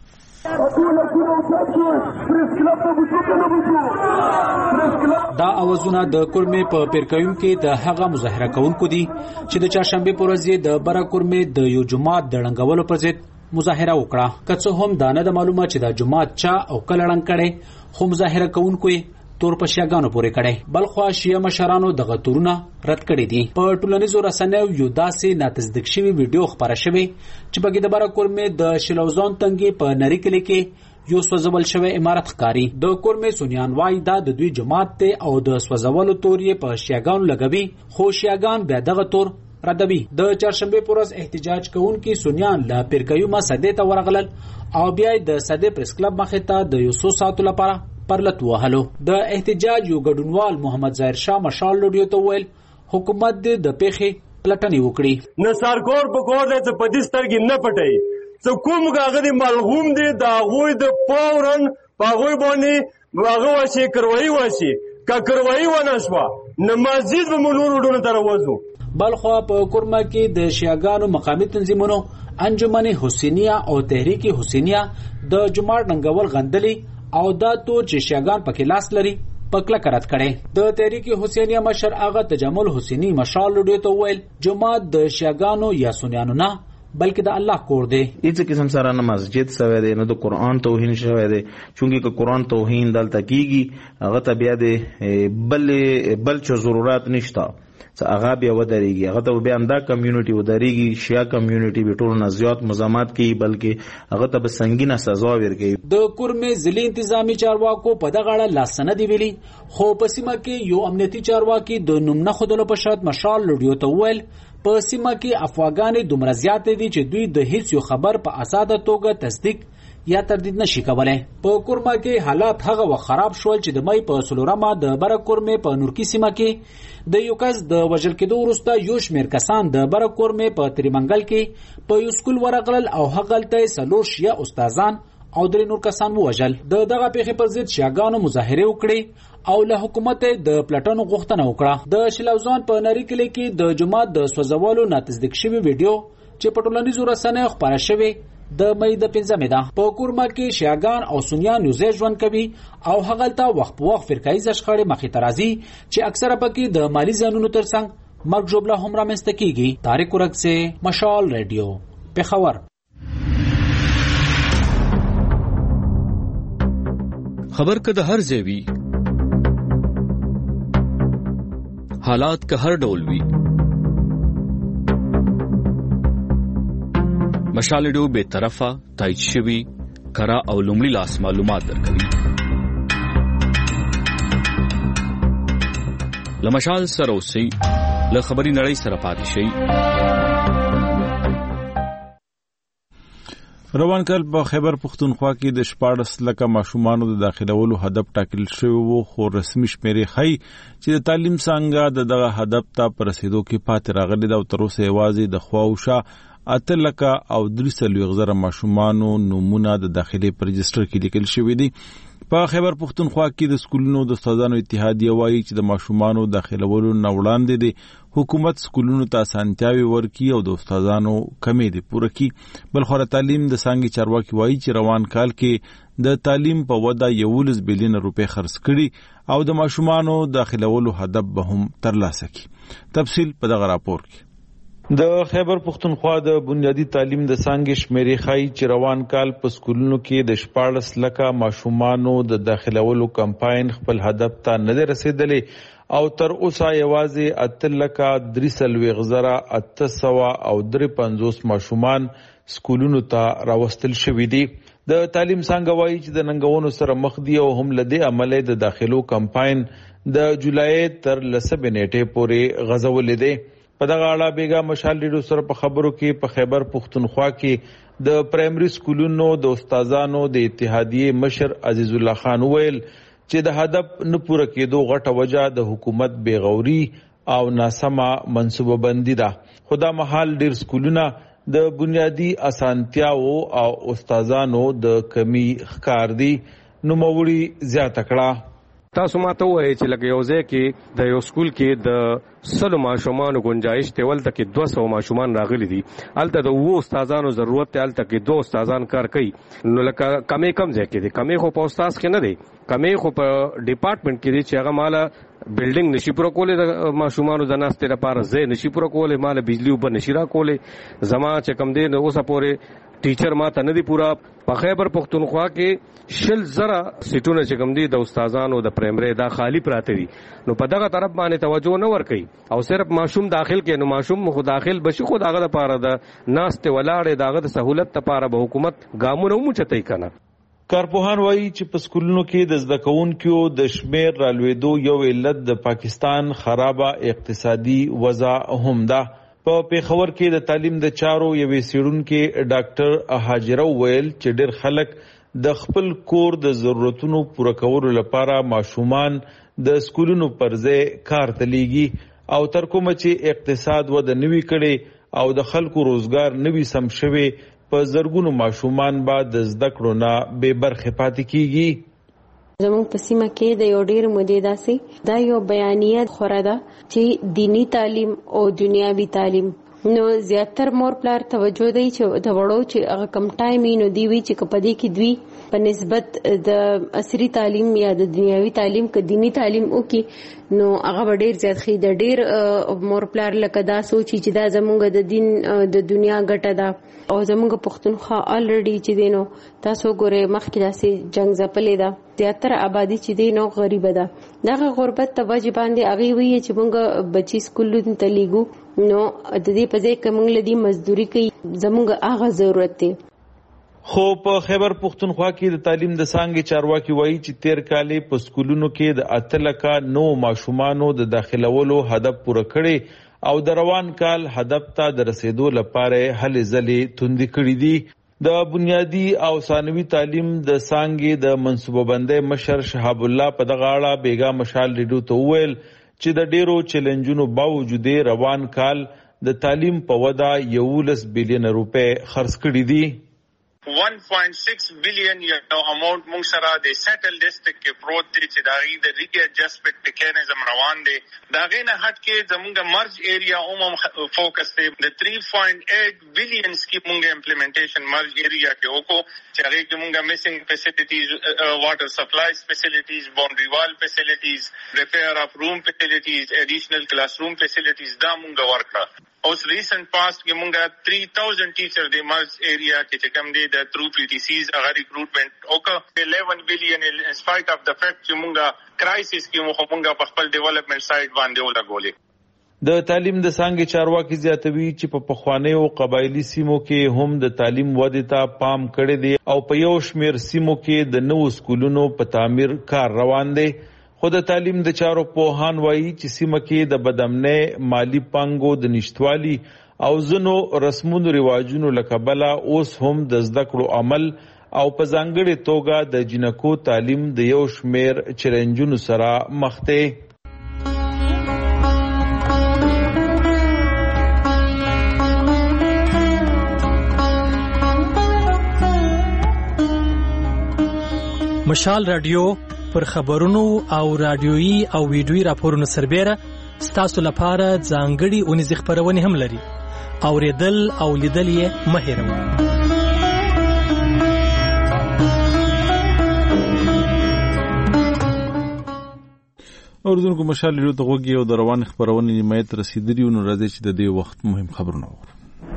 دا اوازونه د کورمې په پیرکوم کې د هغه مظاهره کوونکو دي چې د چهارشنبه په ورځ د برا کورمې د یو جماعت د ړنګولو پر ضد مظاهره وکړه. که څه هم دا نه د معلومه چې د جماعت چا او کله ړنګ کړي، خو مظاهره کوونکو تور په شیعاګانو پورې کړي. بلخوا شیعه مشرانو دغه تورونه رد کړي دي. په ټولنیزو رسنیو یو داسې ناتصدیق شوی ویډیو خبره شوی چې په کې د برا کورمې د شلوزون تنګي په نری کلی کې یو سوځول شوی عمارت ښکاری. د کورمې سنیان وای دا د دوی جماعت ته او د سوځولو تور یې په شیعاګانو لګوي، خو شیعاګان بیا دغه تور ردوی. د چهارشنبه پر ورځ احتجاج کوونکي سنیان له پیرکیومه سده ته ورغلل او بیا د سده پریس کلب مخې ته د یو څو ساعتو لپاره پرلت وهلو. د احتجاج یو ګډونوال محمد ظاهر شاه مشال لوډیو ته ویل حکومت د پیښې پلټنې وکړي. نثارکور په کور د پدیستر کې نه پټي څو کوم غاغدي ملغوم دي دا غوي د پاورن پاغوي باندې واغه وشي کروي وشي کا کروي ونشوا نمازید به مونږ ورونو تر وځو. بلخوا په کورمه کې د شیعاګانو مقامي تنظیمونو انجمن حسینیه او تحریک حسینیه د جماعت ننګول غندلي او دا تو چې شیعاګان پکې لاس لري پکله کرت کړي. د تحریک حسینیه مشر آغا تجمل حسینی مشال لډو ته ویل جماعت د شیعاګانو یا سنیانو نه بلکې د الله کور دی. هیڅ قسم سره نه مسجد سوی دی نه د قرآن توهین شوی دی، چونکه که قرآن توهین دلته کیږي هغه ته بیا د بل بل څه ضرورت نشته، هغه بیا ودرېږي، هغه ته بیا همدا کمیونټي ودرېږي. شیعه کمیونټي به ټول نه زیات مزاحمت کوي بلکې هغه ته به سنگینه سزا ورکوي. د کورمې ځلې انتظامی چارواکو په دغه اړه لاس نه دی ویلي، خو په سیمه کې یو امنیتي چارواکي د نوم نه ښودلو په شرط مشال لوډیو ته وویل په سیمه کې افغانې دومره زیاتې دي چې دوی د هیڅ یو خبر په آزاده توګه تصدیق یا تردید نشي کولای. په کورمه کې حالات هغه وخت خراب شول چې د مای په څلورمه د بره کورمې په نورکی سیمه کې د یو کس د وژل کېدو وروسته یو شمېر کسان د بره کورمې په تریمنګل کې په یو سکول ورغلل او هغلته څلور شیعه استادان او درې نور کسان ووژل. د دغه پیښې پر ضد شیعاګانو مظاهرې وکړې او له حکومت د پلټنو غوښتنه وکړه. د شلوزان په نری کلی کې د جماعت د سوځولو ناتصدیق شوی ویډیو چې په ټولنیزو رسنیو خپاره شوی د مې د پنځمې ده. په کورمه کې شیعاګان او سنیان یو ځای ژوند کوي او هغلته وخت په وخت فرقایي شخړې مخې ته راځي چې اکثره پکې د مالی زیانونو ترڅنګ مرګ ژوبله هم رامنځته کیږي. طارق اورګزي، مشال ریډیو، پېښور. خبر که د هر ځای وي، حالات که هر ډول وي، مشال ریډیو به طرفه تایید شوی کرا او لومړي لاس معلومات درکوي. له مشال سره اوسئ، له خبري نړۍ سره پاتې شئ. روان کال په خیبر پختونخوا کې د شپاړس لکه ماشومانو د داخلولو هدف ټاکل شوی وو، خو رسمي شمیرې ښیي چې د تعلیم څانګه د دغه هدف ته په رسیدو کې پاتې راغلې ده او تر اوسه یوازې د خواوشا اته لکه او درې څلوېښت زره ماشومانو نومونه د داخلي په رجسټر کې لیکل شوي دي. په خیبر پختونخوا کې د سکولونو د استادانو اتحادیه وایي چې د ماشومانو داخلولو نه وړاندې د حکومت سکولونو ته اسانتیاوې ورکړي او د استادانو کمې دې پوره کړي. بلخو تعلیم د څانګې چارواکي وایي چې روان کال کې د تعلیم په وده یولس بیلیون روپۍ خرڅ کړي او د ماشومانو داخلولو هدف به هم ترلاسه کړي. تفصیل په دغه راپور کې. د خیبر پختونخوا د بنیادی تعلیم د څانګې شمیرې ښایي چې روان کال په سکولونو کې د شپاړس لکه ماشومانو د داخلولو کمپاین خپل هدف ته نه دی رسېدلی او تر اوسه یوازې اته لکه درې څلوېښت زره اته سوه او درې پنځوس ماشومان سکولونو ته راوستل شوي دي. د تعلیم څانګه وایي چې د ننګونو سره مخ دي او هم له دې امله د داخلو کمپاین د جولای تر لسمې نیټې پورې غځولی دی. په دغه اړه بیګا مشال ریډیو سره په خبرو کې په خیبر پختونخوا کې د پرایمري سکولونو د استادانو د اتحادیې مشر عزیز الله خان ویل چې د هدف نه پوره کېدو غټه وجه د حکومت بېغوري او ناسمه منصوبه بندي ده. خو دا مهال ډېر سکولونه د بنیادي اسانتیاو او استادانو د کمی ښکار دي. نوموړي زیاته کړه تاسو ماته وایي چې لکه یو ځای کې د یو سکول کې د سلو ماشومانو گنجائش ته ولته کې دوه سوه ماشومان راغلي دي، هلته د اوو استادانو ضرورت دی، هلته کې دوه استادان کار کوي. نو لکه کمې کم ځای کې دي، کمې خو په استاذ کې نه دی، کمې خو په ډپارټمنټ کې دي چې هغه ماله بلډینګ نشي پوره کولی د ماشومانو د ناستې لپاره، ځای نشي پوره کولی، ماله بجلي اوبه نشي راکولی. زما چې کم دی نو اوسه پورې ټیچر ما ته نه دی پورا. په خیبر پختونخوا کې شل زره سیټونه چې کوم دي د استادانو د پرایمري دا خالی پراته دي، نو په دغه طرف باندې توجه نه ورکوي او صرف ماشوم داخل کې، نو ماشوم خو داخل بشي خو دغه لپاره د ناستې ولاړې دغه د سہولت لپاره به حکومت ګامونه وموچتای کنه. کارپوهان وایي چې په سکولونو کې د زده کوونکو د شمیر رالوېدو یو علت د پاکستان خرابه اقتصادي وضع هم ده. په پیښور کې د تعلیم د چارو یوې څېړونکې ډاکټر هاجره وویل چې ډېر خلک د خپل کور د ضرورتونو پوره کولو لپاره ماشومان د سکولونو پر ځای کار ته لیږي او تر کومه چې اقتصاد وده نوي کړي او د خلکو روزګار نوي سم شوي، په زرګونو ماشومان به د زده کړو نه بې برخې پاتې کیږي. زموږ په سیمه کې د یو ډېر مودې داسې دا یو بیانیه خوره ده چې دینی تعلیم او دنیاوي تعلیم نو زیاتر مور پلار توجه دی چې د وړو چې هغه کم ټایم نو دی وی چې کپدې کې دوی په نسبت د عصري تعلیم یا د دنیاوي تعلیم ک دینی تعلیم او کې نو هغه ډېر زیات خې د ډېر مور پلار لکه دا سوچي چې دا زموږ د دین د دنیا ګټه ده او زموږ پښتونخوا الریډي چې دینو تاسو ګوره مخکې داسې جنگ ځپلې ده، زیاتره آبادی چې دی نو غریبه ده. دغه غربت ته وجه باندې هغې وایي چې موږ بچي سکولونو ته لیږو نو د دې په ځای کې موږ له دې مزدوري کوي، زموږ هغه ضرورت دی. خو په خیبر پختونخوا کې د تعلیم د څانګې چارواکي وایي چې تیر کالې په سکولونو کې د اته لکه نو ماشومانو د داخلولو هدف پوره کړي او د روان کال هدف ته د رسیدو لپاره هلې ځلې توندې کړي دي. د بنیادی او ثانوي تعلیم د څانګې د منصوبه بندۍ مشر شهاب الله په دغه اړه بیګا مشال ریډیو ته وویل چې د ډیرو چیلنجونو باوجود روان کال د تعلیم په وده یولس بلین روپۍ خرڅ کړي دي. one point six billion یو اماونت مونږ سره د سیټل ډسټرکټ کې پروت دی چې دا غي د ری ایڈجسټمنټ میکانیزم روان دی. دا غي نه هټ کې زموږ مرج ایریا عموم فوکس دی د three point eight billion سکیم مونږ امپلیمنټیشن مرج ایریا کې وکړو چې هغه کې مونږ میسنګ فیسیلیټیز، واټر سپلایز فیسیلیټیز، باونډري وال فیسیلیټیز، ریپیر اف روم فیسیلیټیز، ایډیشنل کلاس روم فیسیلیټیز دا مونږ ورکړه. اوس ریسنٹ پاسٹ کې مونږه three thousand ټیچر د مرج ایریا کې چې کوم دی د تھرو پی ټی سیز هغه ریکروټمنټ وکړه. eleven billion in spite of the fact چې مونږه کرایسس کې مونږه په خپل ډیولپمنٹ سایډ باندې ولګولې. د تعلیم د څانګې چارواکي زیاتوي چې په پخوانیو قبایلی سیمو کې هم د تعلیم ودې ته پام کړی دی او په یو شمیر سیمو کې د نوو سکولونو په تعمیر کار روان دی. خو د تعلیم د چارو پوهان وایي چې سیمه کې د بدامنۍ، مالی پانګو د نشتوالي او ځینو رسمونو رواجونو له کبله اوس هم د زده کړو عمل او په ځانګړې توګه د جنکو تعلیم د یو شمیر چیلنجونو سره مخ دی. مشال رادیو پر خبرونو او رادیويي او ویډیويي راپورونو سربېره ستاسو لپاره ځانګړي اونیزې خپرونې هم لري. اوریدل او لیدل یې مه هېروئ. اوردونکو مشال ریډیو ته غوږی او د روان خبرونې حمایت رسیدلی نو راځي چې د دې وخت مهم خبرونه وګورو.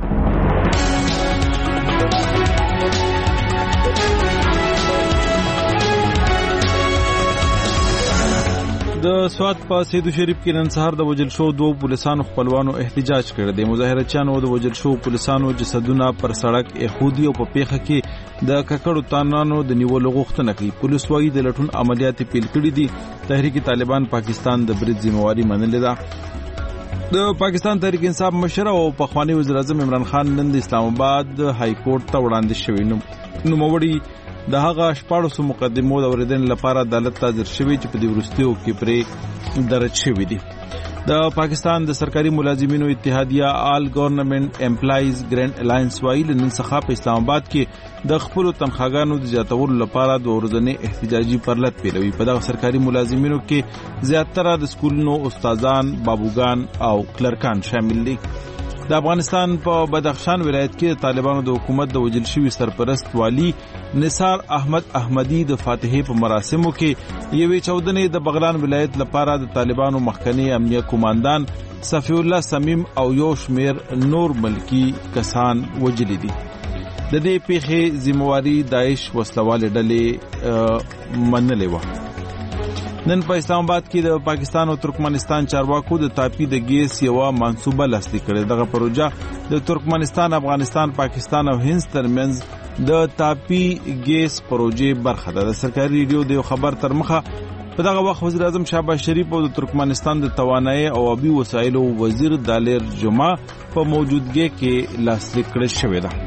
د سوات په سیدو شریف کې نن سهار د وجل شو دوه پولیسانو خپلوانو احتجاج کړ. د مظاهرچیانو د وجل شو پولیسانو جسدونه پر سړک اخودي او په پیخه کې د ککړو تانانو د نیولو غوښتنه کوي. پولیس وايي د لټون عملیات پیل کړي دي. تحریک طالبان پاکستان د برید ذمہواری منلې ده. د پاکستان تحریک انصاف مشر او پخوانی وزیر اعظم عمران خان نن د اسلام آباد های کورټ ته وړاندې شوی. نو موړي د هغه شپاړسو مقدمو د اوریدنې لپاره عدالت ته حاضر شوی چې په دې وروستیو کې پرې درج شوی دي. د پاکستان د سرکاري ملازمینو اتحادیه آل گورنمنت امپلایز ګرینډ الاینس وايي نن څخه په اسلام آباد کې د خپل تنخواګانو د زیاتولو لپاره د ورځنی احتجاجي پرلط پیلوي. په دغه سرکاري ملازمینو کې زیاتره د سکولونو استادان، بابوګان او کلرکان شامل دي. د افغانستان په بدخشان ولایت کې طالبانو د حکومت د وجل شوی سرپرست والی نثار احمد احمدی د فاتحې په مراسمو کې یوې چودنې د بغلان ولایت لپاره د طالبانو مخکنی امنیه کمانډان صفی الله سمیم او یو شمیر نور ملکی کسان وجلی دي. د دې پیښې ذمہواری داعش وسلواله ډلې منلې و. نن په اسلام آباد کې د پاکستان او ترکمنستان چارواکو د تاپی د ګیس یو منصوبه لاسلیک کړې. دغه پروژه د ترکمنستان، افغانستان، پاکستان او هند ترمنځ د تاپی ګیس پروژې برخه ده. د سرکاري ریډیو د خبر تر مخه په دغه وخت وزیر اعظم شهباز شریف او د ترکمنستان د توانایي او آبي وسایلو وزیر دالر جمعه په موجودګۍ کې لاسلیک کړل شوې ده.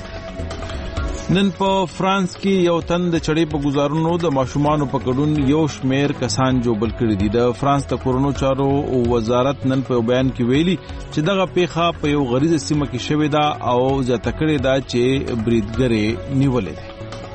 نن په فرانس کې یو تن د چړې په گزارونو د ماشومان په ګډون یو شمیر کسان جوړ کړي دي. د فرانس د کورونو چارو وزارت نن په بیان کې ویلي چې دغه پیښه په یو غریزه سیمه کې شوې ده او ځکه کړي ده چې بریدګرې نیولې ده.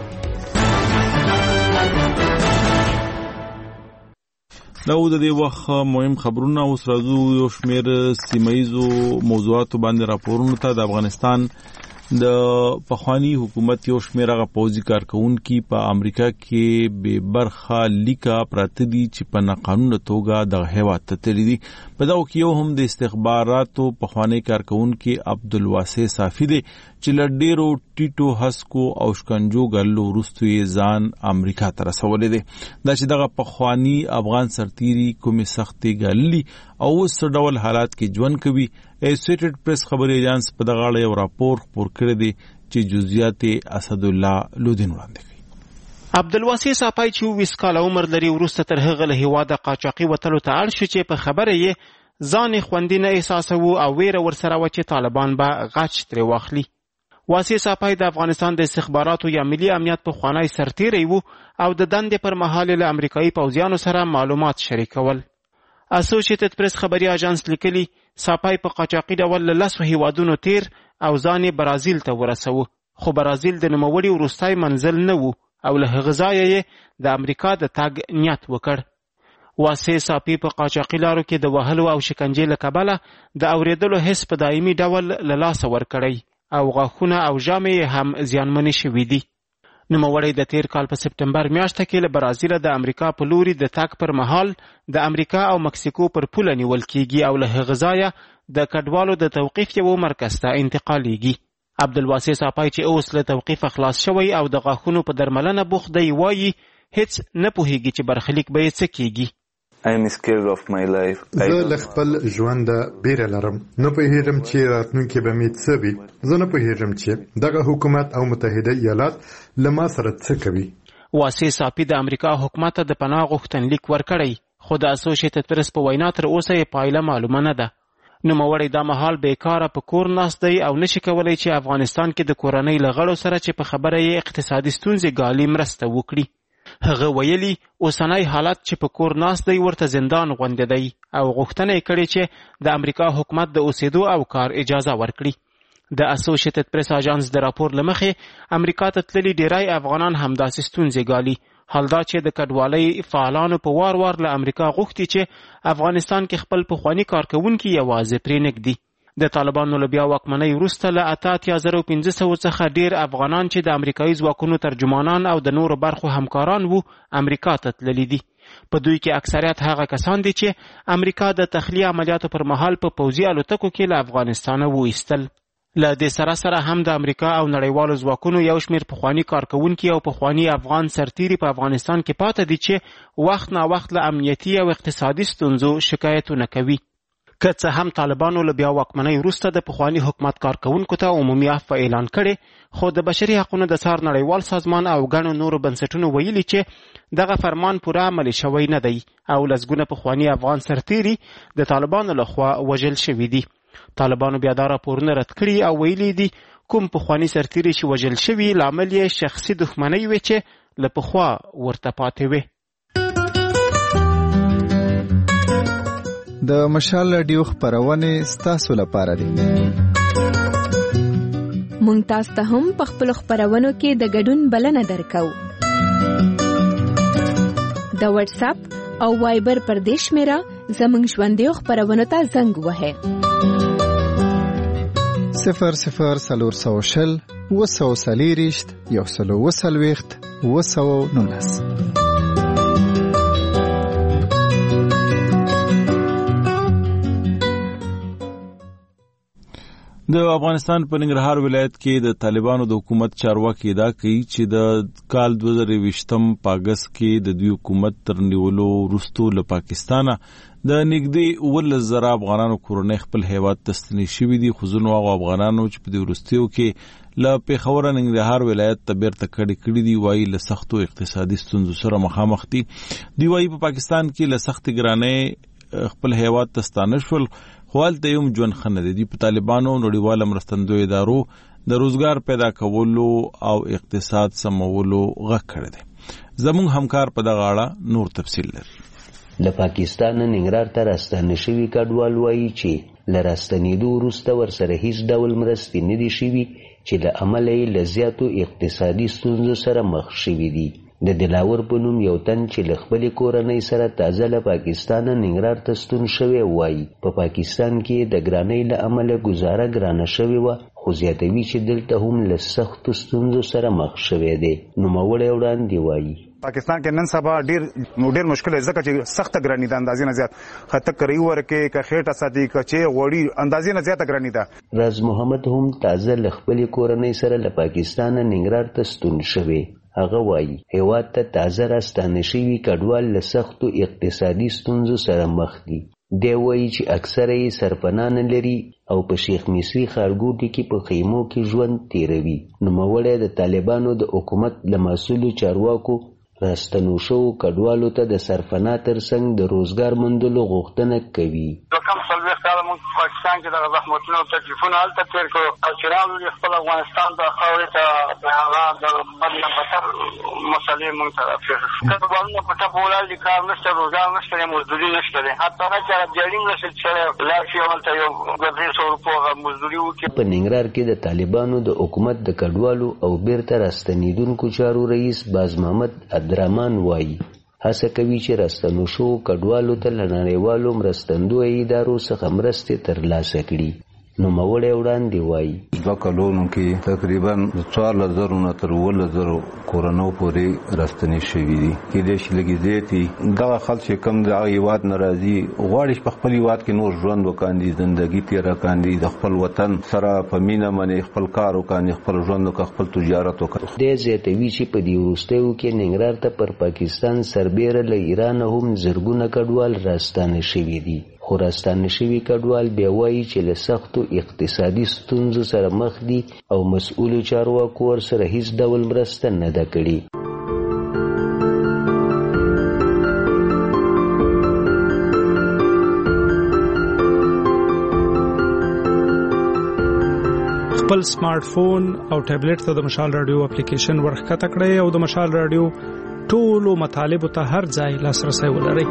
دا و د دې وخت مهم خبرونه. اوس راځو یو شمیر سیمایزو موضوعاتو باندې راپورونه ته. د افغانستان د پخوانی حکومت یو شمیر هغه پوځي کارکونکي په امریکا کې به برخه لیکا پراته دي چې په ناقانونه توګه د هیواد ته تللي دي. په دغه کې یو هم د استخباراتو پخوانی کارکونکي عبدالواسع صافي دی چې لډیرو ټیټو هسکو او شکنجو ګلو وروسته ځان امریکا ته رسولې دي. دا چې دغه پخوانی افغان سرتیري کومې سختې ګاللي او اوس ډول حالات کې ژوند کوي. ایسوسییټډ پریس خبري ایجنس په دغه اړه یو راپور خپور کړی دی چې جزئیات اسد الله لودین وړاندې کوي. عبدالواسع صافي چې ویس کال عمر لري وروسته تر هغه له هیواده قاچاقي وتلو ته اړ شو چې په خبره یې ځان خوندي نه احساسوي او ویره ورسره و چې طالبان به غچ ترې واخلي. واسع صافي د افغانستان د استخباراتو یا ملي امنیت په خوانی سرتیری وو او د دندې پر مهال له امریکایي پوځیانو سره معلومات شریکول. اسوسییټډ پریس خبري اژانس لیکلي صافي په قاچاقي ډول له لسو هیوادونو تیر او ځان برازیل ته ورسوه، خو برازیل د نوموړي وروستی منزل نه وو او له هغه ځایه یې د امریکا د تګ نیت وکړ. واسع صافي په قاچاقي لارو کې د وهلو او شکنجې له کبله د اورېدلو حس په دایمي ډول له لاسه ورکړی او غاښونه او ژامې هم زیانمنې شوي دي. نوموړی د تیر کال په سپټمبر میاشته کې له برازیل د امریکا په لوري د تګ پر مهال د امریکا او مکسیکو پر پوله نیول کیږي او له هغه ځایه د کډوالو د توقیف یو مرکز ته انتقالیږي. عبدالواسع صافي چې اوس له توقیف خلاص شوی او د غاښونو په درملنه بوخت دی وایي هیڅ نه پوهیږي چې برخلیک به یې څه کیږي. زه له خپل ژونده بیره لرم، نه پوهیږم چې راتلونکي به مې څه وي. زه نه پوهیږم چې دغه حکومت او متحده ایالات له ما سره څه کوي. واسع صافي د امریکا حکومت ته د پناه غوښتنلیک ورکړی، خو د اسوسییټډ پریس په وینا تر اوسه یې پایله معلومه نه ده. نوموړی دا مهال بیکاره په کور ناست دی او نشي کولی چې افغانستان کې د کورنۍ له غړو سره چې په خبره یې اقتصادي ستونزې ګالي مرسته وکړي. هغه ویلي اوسنی حالت چې په کور ناست دی ورته زندان غوندې دی او غوښتنه یې کړې چې د امریکا حکومت د اوسېدو او کار اجازه ورکړي. د اسوسییټډ پریس اژانس د راپور له مخې امریکا ته تللي ډیری افغانان همداسې ستونزې ګالي. حال دا چې د کډوالۍ فعالانو په وار وار له امریکا غوښتي چې افغانستان کې خپل پخواني کارکوونکي یوازې پرېنږدي. د طالبانو له بیا واکمنۍ وروسته له اته اتیا زره پنځه سوه څخه ډېر افغانان چې د امریکایي ځواکونو ترجمانان او د نورو برخو همکاران وو امریکا ته تللي دي. په دوی کې اکثریت هغه کسان دي چې امریکا د تخلیه عملیاتو پر مهال په پوځي الوتکو کې له افغانستانه وایستل. له دې سره سره هم د امریکا او نړیوالو ځواکونو یو شمېر پخواني کارکوونکي او پخواني افغان سرتیري په افغانستان کې پاتې دي چې وخت نا وخت له امنیتي او اقتصادي ستونزو شکایتونه کوي. که څه هم طالبانو له بیا واکمنۍ وروسته د پخواني حکومت کارکوونکو ته عمومي عفو اعلان کړي، خو د بشري حقونو د څار نړیوال سازمان او ګڼو نورو بنسټونو ویلي چې دغه فرمان پوره عملي شوی نه دی او لسګونه پخواني افغان سرتیري د طالبانو لخوا وژل شوي دي. طالبانو بیا دا راپورونه رد کړي او ویلي دي کوم پخواني سرتیري چې وژل شوي لامل یې شخصي دښمنۍ وې چې له پخوا ورته پاتې وې. د مشال رادیو خپرونې ستاسو لپاره دي. مونږ تاسو ته هم په خپل خپرونو کې د ګډون بلنه درکو. د واتس اپ او وایبر پر دې شمیره زموږ ژوندۍ خپرونو ته زنګ وهئ. صفر صفر سلور سو شل وسو سلیریشت یو سلو وسلویخت وسو نولس. د افغانستان په ننګرهار ولایت کې د طالبانو د حکومت چارواکي دا کوي چې د کال دوه زره یوویشتم په اګست کې د دوی حکومت تر نیولو وروسته له پاکستانه د نږدې اوولس زره افغانانو کورنۍ خپل هیواد ته ستنې شوي دي، خو ځینو هغو افغانانو چې په دې وروستیو کې له پېښوره ننګرهار ولایت ته بیرته کډې کړي دي وایي له سختو اقتصادي ستونزو سره مخامخ دي. دوی وایي په پاکستان کې له سختې ګرانۍ خپل هیواد ته ستانه شول، خو هلته یې هم ژوند ښه نه دی. دوی په طالبانو نړیواله مرستندویو ادارو د روزګار پیدا کولو او اقتصاد سمولو غږ کړی دی. زموږ همکار په دغه اړه نور تفصیل لري. له پاکستان ننګرهار ته راستانه شوي کډوال وایي چې له راستنېدو وروسته ورسره هیڅ ډول مرستې نه دي شوي چې له امله یې له زیاتو اقتصادي ستونزو سره مخ شوي دي. د دلاور په نوم یو تن چې له خپلې کورنۍ سره تازه له پاکستانه ننګرهار ته ستون شوی وایي په پاکستان کې د ګرانۍ له امله ګزاره ګرانه شوې وه، خو زیاتوي چې دلته هم له سختو ستونزو سره مخ شوی دی. نوموړی وړاندې وایي پاکستان کې نن سبا ډیر نو ډیر مشکل دی ځکه چې سخته ګراني ده، اندازې نه زیات خطر کوي ورکه که خېټه ساتي که چې وړي اندازې نه زیاته ګراني ده. راز محمد هم تازه له خپلې کورنۍ سره له پاکستانه ننګرهار ته ستون شوی. هغه وایي هیواد ته تازه راستانه شوي کډوال له سختو اقتصادي ستونزو سره مخ دي. دی وایي چې اکثره یې سرپناه نه لري او په شیخ مصري ښارګوټي کې په خیمو کې ژوند تیروي. نوموړی د طالبانو د حکومت له مسؤلو چارواکو راستنو شوو کډوالو ته د سرپناه ترڅنګ د روزګار موندلو غوښتنه کوي. کم څلوېښت کاله موږ په پاکستان کې دغه زحمتونه او تکلیفونه هلته تېر کړو او چې راغلو خپل افغانستان ته خاورې ته د هغه د بد نه بدتر مسلې موږ ته راپېښې شوې. کډوالونه په ټپه ولاړ دي، کار نشته، روزګار نشته دی، مزدوري نشته دی. حتی نه چې ابجاړي هم نشته چې سړی لاړ شي هلته یو دوه درې سوه روپو هغه مزدوري وکړي. په ننګرهار کې د طالبانو د حکومت د کډوالو او بیرته راستنېدونکو چارو رئیس باز محمد عبدالرحمن وایي هڅه کوي چې راستنو شوو کډوالو ته له نړیوالو مرستندویو ادارو څخه مرستې ترلاسه کړي. نوموړی وړاندې وایي دوه کلونو کې تقریبا څوارلس زرو نه تر اوولس زرو کورنیو پورې راستنې شوي دي. کېدای شي لږې زیاتې دغه خلک چې کوم د هغه هېواد نه راځي غواړي چې په خپل هېواد کې نور ژوند وکاندي، زندګي تېره کاندي، د خپل وطن سره په مینه باندې خپل کار وکاندي، خپل ژوند وکړي، خپل تجارت وکړي. دی زیاتوي چې په دې وروستیو کې ننګرهار ته پر پاکستان سربیره له ایران هم زرګونه کډوال راستانه شوي دي. خو راستانه شوي کډوال بیا وایي چې له سختو اقتصادي ستونزو سره مخ دي او مسؤلو چارواکو ورسره هیڅ ډول مرسته نه ده کړې. خپل سمارټ فون او ټابلیټ ته د مشال رادیو اپلیکیشن ورښکته کړئ او د مشال رادیو ټولو مطالبو ته هر ځای لاسرسی ولرئ.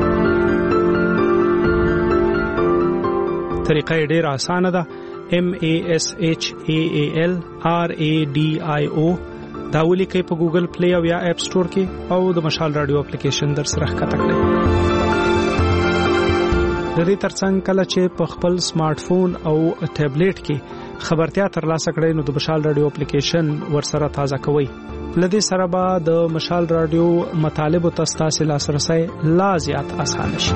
طریقه یې ډېره اسانه ده. ایم ای ایس ایچ ای ای ایل آر ای ډي آی او دا ولیکئ په ګوګل پلی او یا اپ سټور کې او د مشال رادیو اپلیکیشن در سره ښکته کړئ. د دې ترڅنګ کله چې په خپل سمارټ فون او ټابلیټ کې خبرتیا ترلاسه کړئ نو د مشال رادیو اپلیکیشن ورسره تازه کوئ. لدې سره به د مشال رادیو مطالب ته ستاسو لاسرسي لا زیات اسانه شي.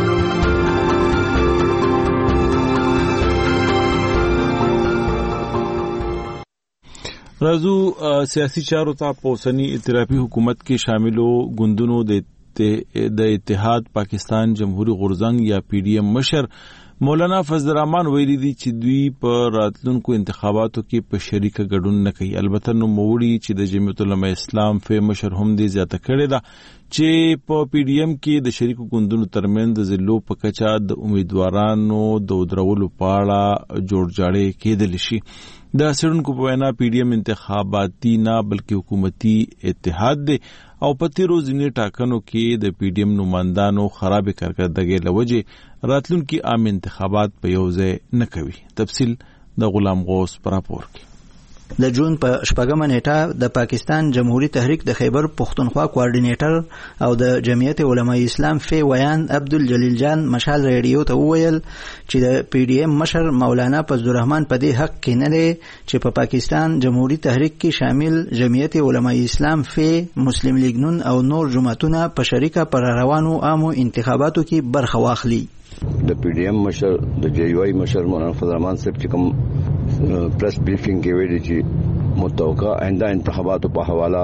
راځو سیاسي چارو ته. په اوسنی ائتلافي حکومت کې شاملو ګوندونو د اتحاد پاکستان جمهوریت غورځنګ یا پی ډی ایم مشر مولانا فضل الرحمن ویلي دي چې دوی په راتلونکو انتخاباتو کې په شریکه ګډون نه کوي. البته نو موړي چې د جمعیت العلماء اسلام په مشر هم دي زیاته کړې ده چې په پی ډی ایم کې د شریکو ګوندونو ترمنځ د ضلعو په کچه د امیدوارانو د درولو په اړه جوړ جاړی کېدل شي. د سړونکو په وینا پی ډی ایم انتخاباتي نه بلکې حکومتي اتحاد دی او په تیرو ځینې ټاکنو کې د پی ډی ایم نمائندانو خرابې کارکردګۍ له وجې راتلونکي عام انتخابات په یو ځای نه کوي. تفصیل د غلام غوث پر راپور کې. د جون په شپږمه نیټه د پاکستان جمهوریت تحریک د خیبر پختونخوا کوارډینیټر او د جمعیت علماء اسلام فی ویان عبدالجلیل جان مشال ریډیو ته وویل چې د پی ډی ایم مشر مولانا فضل الرحمن په دې حق کې نه دی چې په پاکستان جمهوریت تحریک کې شامل جمعیت علماء اسلام فی مسلم لیگ نون او نور جماعتونه په شریکه پر روانو عامو انتخاباتو کې برخه واخلي. د پی ډی ایم مشر د جی یو ای مشر مولانا فضل الرحمن صاحب چې کوم پریس بریفینګ کې ویلي چې متوقع آئنده انتخاباتو په حواله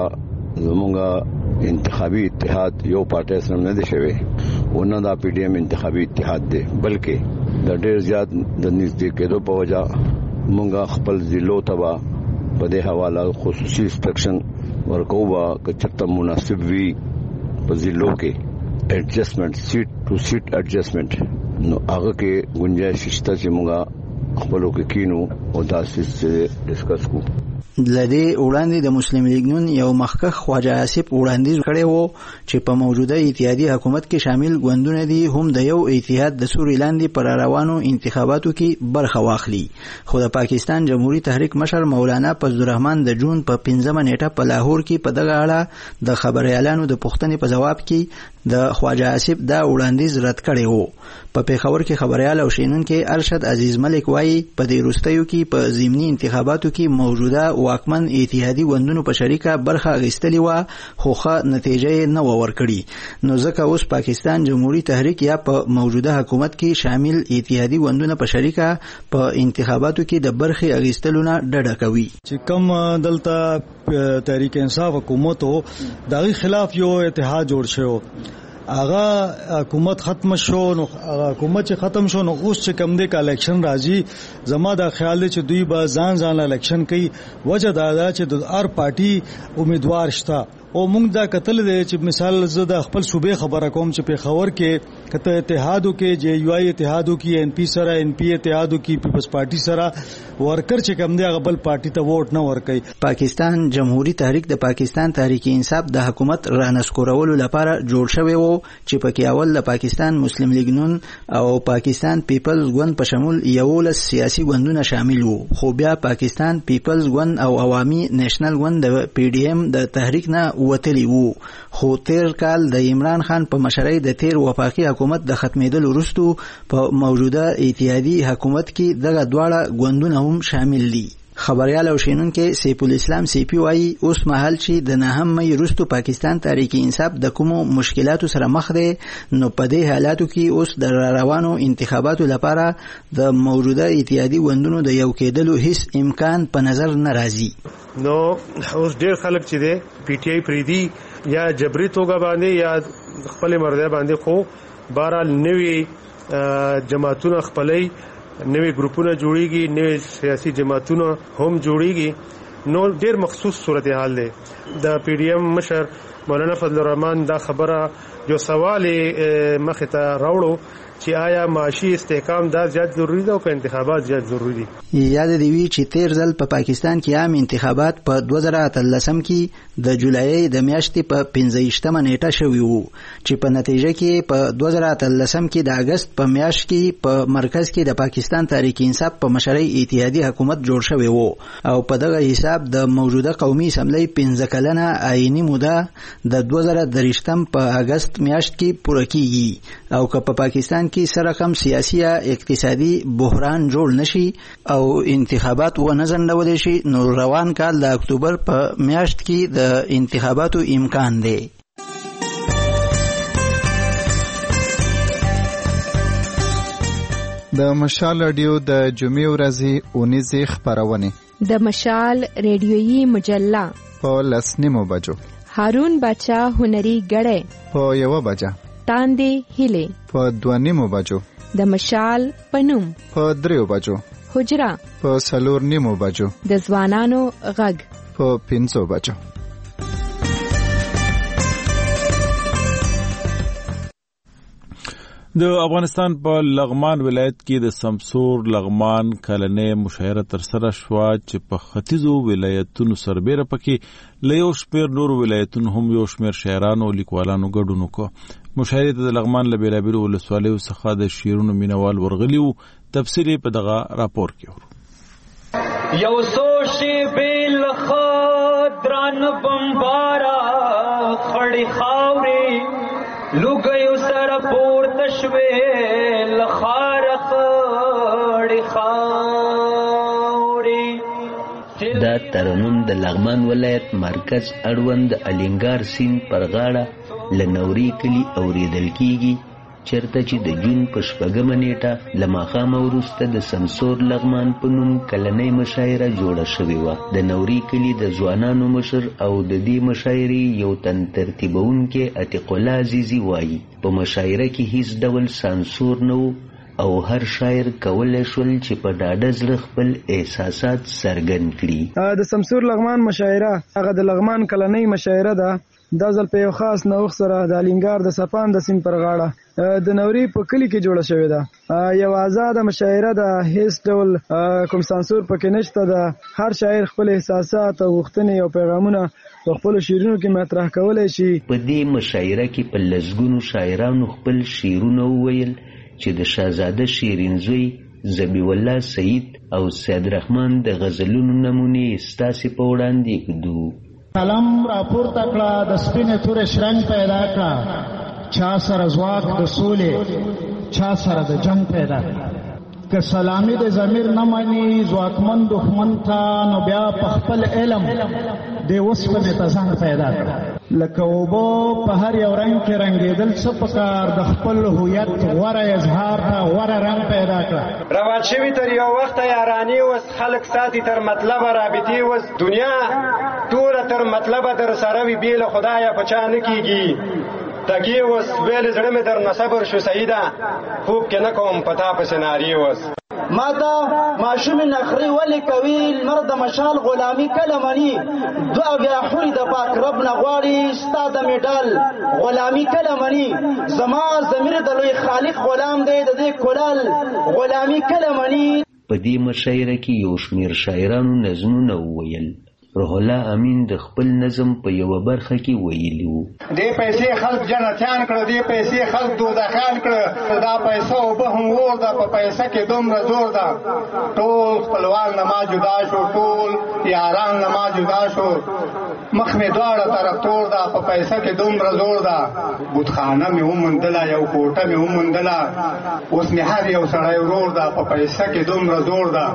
زموږ انتخابي اتحاد یو پارټي سره نه دی شوی ونه دا پی ډی ایم انتخابي اتحاد دی بلکې د ډېر زیات د نږدې کېدو په وجه موږ خپل ضلعو ته په دې حواله خصوصي انسټرکشن ورکوو چې چرته مناسب وي په ضلعو کې ایڈجسٹمنٹ سیٹ ټو سیٹ ایڈجسٹمنٹ نو هغه کې گنجائش شته چې موږ خپلو کې کینو او دا څه ډیسکس کوو. لدې وړاندې د مسلم لیگ نون یو مخکښ خواجه آصف وړاندیز کړی وو چې په موجوده اتحادیه حکومت کې شامل ګوندونه دي هم د یو اتحاد د سوري لاندې پر روانو انتخاباتو کې برخه واخلي. خو د پاکستان جمهوریت تحریک مشر مولانا فضل الرحمن د جون په پنځمه نیټه په لاهور کې په دغه اړه د خبريالانو د پوښتنې په جواب کې د خواجه آصف دا وړاندیز رد کړی وو. په پیښور کې خبريال او شینونکو ارشد عزیز ملک وایي په دې وروستیو کې په ضمني انتخاباتو کې موجوده واکمن اتحادي ګوندونو په شریکه برخه اخیستلې و خو ښه نتیجه نه ورکړي نو ځکه اوس پاکستان جمهوریت تحریک یا په موجوده حکومت کې شامل اتحادي ګوندونه په شریکه په انتخاباتو کې د برخه اخیستلو نه ډډه کوي. چې کوم دلته تحریک انصاف حکومت او دغه خلاف یو اتحاد جوړ شو هغه حکومت ختم شو نو حکومت چې ختم شو نو اوس چې کم دی کا الیکشن راځي زما دا خیال دی چې دوی به ځان ځان الیکشن کوي. وجه دا ده چې د هر پارټي امیدوار شته او موږ دا کتل دی چې مثال زه د خپل صوبې خبره کوم چې په خبر کې کته اتحادو کې جے یو ای اتحادو کې ان پی سره ان پی اتحادو کې پیپلز پارټي سره ورکر چې کم دی هغه بل پارټي ته ووټ نه ورکوي. پاکستان جمهوریت تحریک د پاکستان تحریک انصاف د حکومت رانسکورولو لپاره جوړ شوی وو چې پکې اول د پاکستان مسلم لیگ نون او پاکستان پیپلز ګوند په شمول یولس سیاسي ګوندونه شامل وو. خو بیا پاکستان پیپلز ګوند او عوامي نېشنل ګوند د پی ډی ایم د تحریک نه وتلی وو. خو تیر کال د عمران خان په مشرۍ د تیر وفاقي حکومت د ختمېدلو وروسته په موجوده اتحادي حکومت کې دغه دواړه ګوندونه هم شامل دي. خبريال او شینونکو سیف الاسلام سی پی وايي اوس مهال چې د نهم مې وروسته پاکستان تحریک انصاف د کومو مشکلاتو سره مخ دی نو په دې حالاتو کې اوس د روانو انتخاباتو لپاره د موجوده اتحادي ګوندونو د یو کېدلو هیڅ امکان په نظر نه راځي. نو اوس ډېر خلک چې دی پی ټی آی پریدي یا جبري توګه باندې یا خپل مرده باندې خو بهرحال نوي جماعتونه خپلای نوې ګروپونه جوړیږي نوې سیاسي جماعتونه هم جوړیږي نو ډېر مخصوص صورتحال دی. د پی ډی ایم مشر مولانا فضل الرحمن دا خبره یو سوال مخې ته راوړو چې آیا معاشي استحکام دا زیات ضروری ده او که انتخابات زیات ضروری دي. یاد دی وی چې تیر ځل په پاکستان کې عام انتخابات په دوه زره اتلسم کې د جولای د میاشتې په پنځه نیټه شوی وو چې په نتیجه کې په دوه زره اتلسم کې د اگست په میاشت کې په مرکز کې د پاکستان تحریک انصاف په مشرۍ اتحادي حکومت جوړ شوی وو او په دغه حساب د موجوده قومي اسمبلی پنځه کلنه آئینی موده د دوه زره دریشتم په اگست اگست میاشت کې پوره کیږي او که په پاکستان کې سره کم سیاسي یا اقتصادي بحران جوړ نشي او انتخابات و نه ځنډول شي نو روان کال د اکتوبر په میاشت کې د انتخاباتو امکان دی. د مشال رادیو د جمعې ورځې اونیزې خبرونه د مشال ریډیویي مجله په لسنیمو بجو، هارون بچا هنري غړې په یو بجه، تاندې هیله په دوانیمو بجو، د مشال پنوم په دریو بجو، حجرا په سلور نیمو بجو، د ځوانانو غږ په پنځو بجو. د افغانستان په لغمان ولایت کې د سمسور لغمان کلنې مشاعره تر سره شوه چې په ختیځو ولایتونو سربېره پکې له یو شمېر نورو ولایتونو هم یو شمېر شاعرانو او لیکوالانو ګډون وکړ. مشاعرې ته د لغمان له بېلابېلو ولسوالیو څخه د شعرونو مینوال ورغلي وو. تفصیل یې په دغه راپور کې ورو. یو څو شېبې له دران بمباره خړې خاورې لوګیو سره پورته شوې له خاره خړې خاورې. دا ترنم د لغمان ولایت مرکز اړوند الینګار سیند پر غاړه له نوري کلي اورېدل کیږي چرته چې د جون په شپږمه نیټه له ماښامه وروسته د سمسور لغمان په نوم کلنۍ مشاعره جوړه شوې وه. د نوري کلي د ځوانانو مشر او د دې مشاعرې یو تن ترتیبونکی عتیق الله عزیزي وایي په مشاعره کې هیڅ ډول سانسور نه و او هر شاعر کولی شول چې په ډاډه زړه خپل احساسات څرګند کړي. د سمسور لغمان مشاعره هغه د لغمان کلنۍ مشاعره ده. دا ځل په یو خاص نوښت سره د الینګار د سپان د سیند پر غاړه د نوري په کلي کې جوړه شوې ده. یو آزاده مشاعره ده، هیڅ ډول کوم سانسور پکې نشته ده. هر شاعر خپل احساسات او غوښتنې او پیغامونه په خپل شعرونو کې مطرح کولی شي. په دې مشاعره کې په لسګونو شاعرانو خپل شعرونه وویل چې د شاهزاده شیرین زوی زبیح الله سعید او سید رحمان د غزلونو نمونې ستاسې په وړاندې ږدو. قلم را پورته کړه د سپینې تورې شرنګ پیدا کړه، چا سره ځواک د سولې چا سره د جنگ پیدا کړه. که سلامي د ضمیر نه مني ځواکمن دښمن ته نو بیا په خپل علم د اوسپنې ته زنګ پیدا کړه. لکه اوبه په هر یو رنګ کې رنګېدل څه پکار د خپل هویت غوره اظهار ته غوره رنګ پیدا کړه. روان شوي تر یو وخته یارانې اوس خلک ساتي تر مطلبه رابطې اوس دنیا ټوله تر مطلبه در سره وي بې له خدایه په چا نه کېږي. تکیې اوس ویلې زړه مې در نه صبر شو سعیده خوب کې نه کوم په تا پسې نارې اوس. ما ته ماشومې نخرې ولې کوي لمر د مشال غلامي کله مني دوه بیا حورې د پاک رب نه غواړي ستا د میډال غلامي کله مني زما ضمیر د لوی خالق غلام دی د دې کلال غلامي کله مني. په دې مشاعره کې یو شمېر شاعرانو نظمونه وویل. روح الله امین د خپل نظم په یوه برخه کې ویلي وو. دې پیسې خلک جنتیان کړه، دې پیسې خلک دوزخیان کړه، دا پیسه اوبه هم اور ده، په پیسه کې دومره زور ده. ټول خپلوان نه ما جدا شو، ټول یاران نه ما جدا شو، مخ مې دواړه طرف تور ده، په پیسه کې دومره زور ده. بوتخانه مې وموندله، یو کوټه مې وموندله، اوس مې هر یو سړی ورور ده، په پیسه کې دومره زور ده.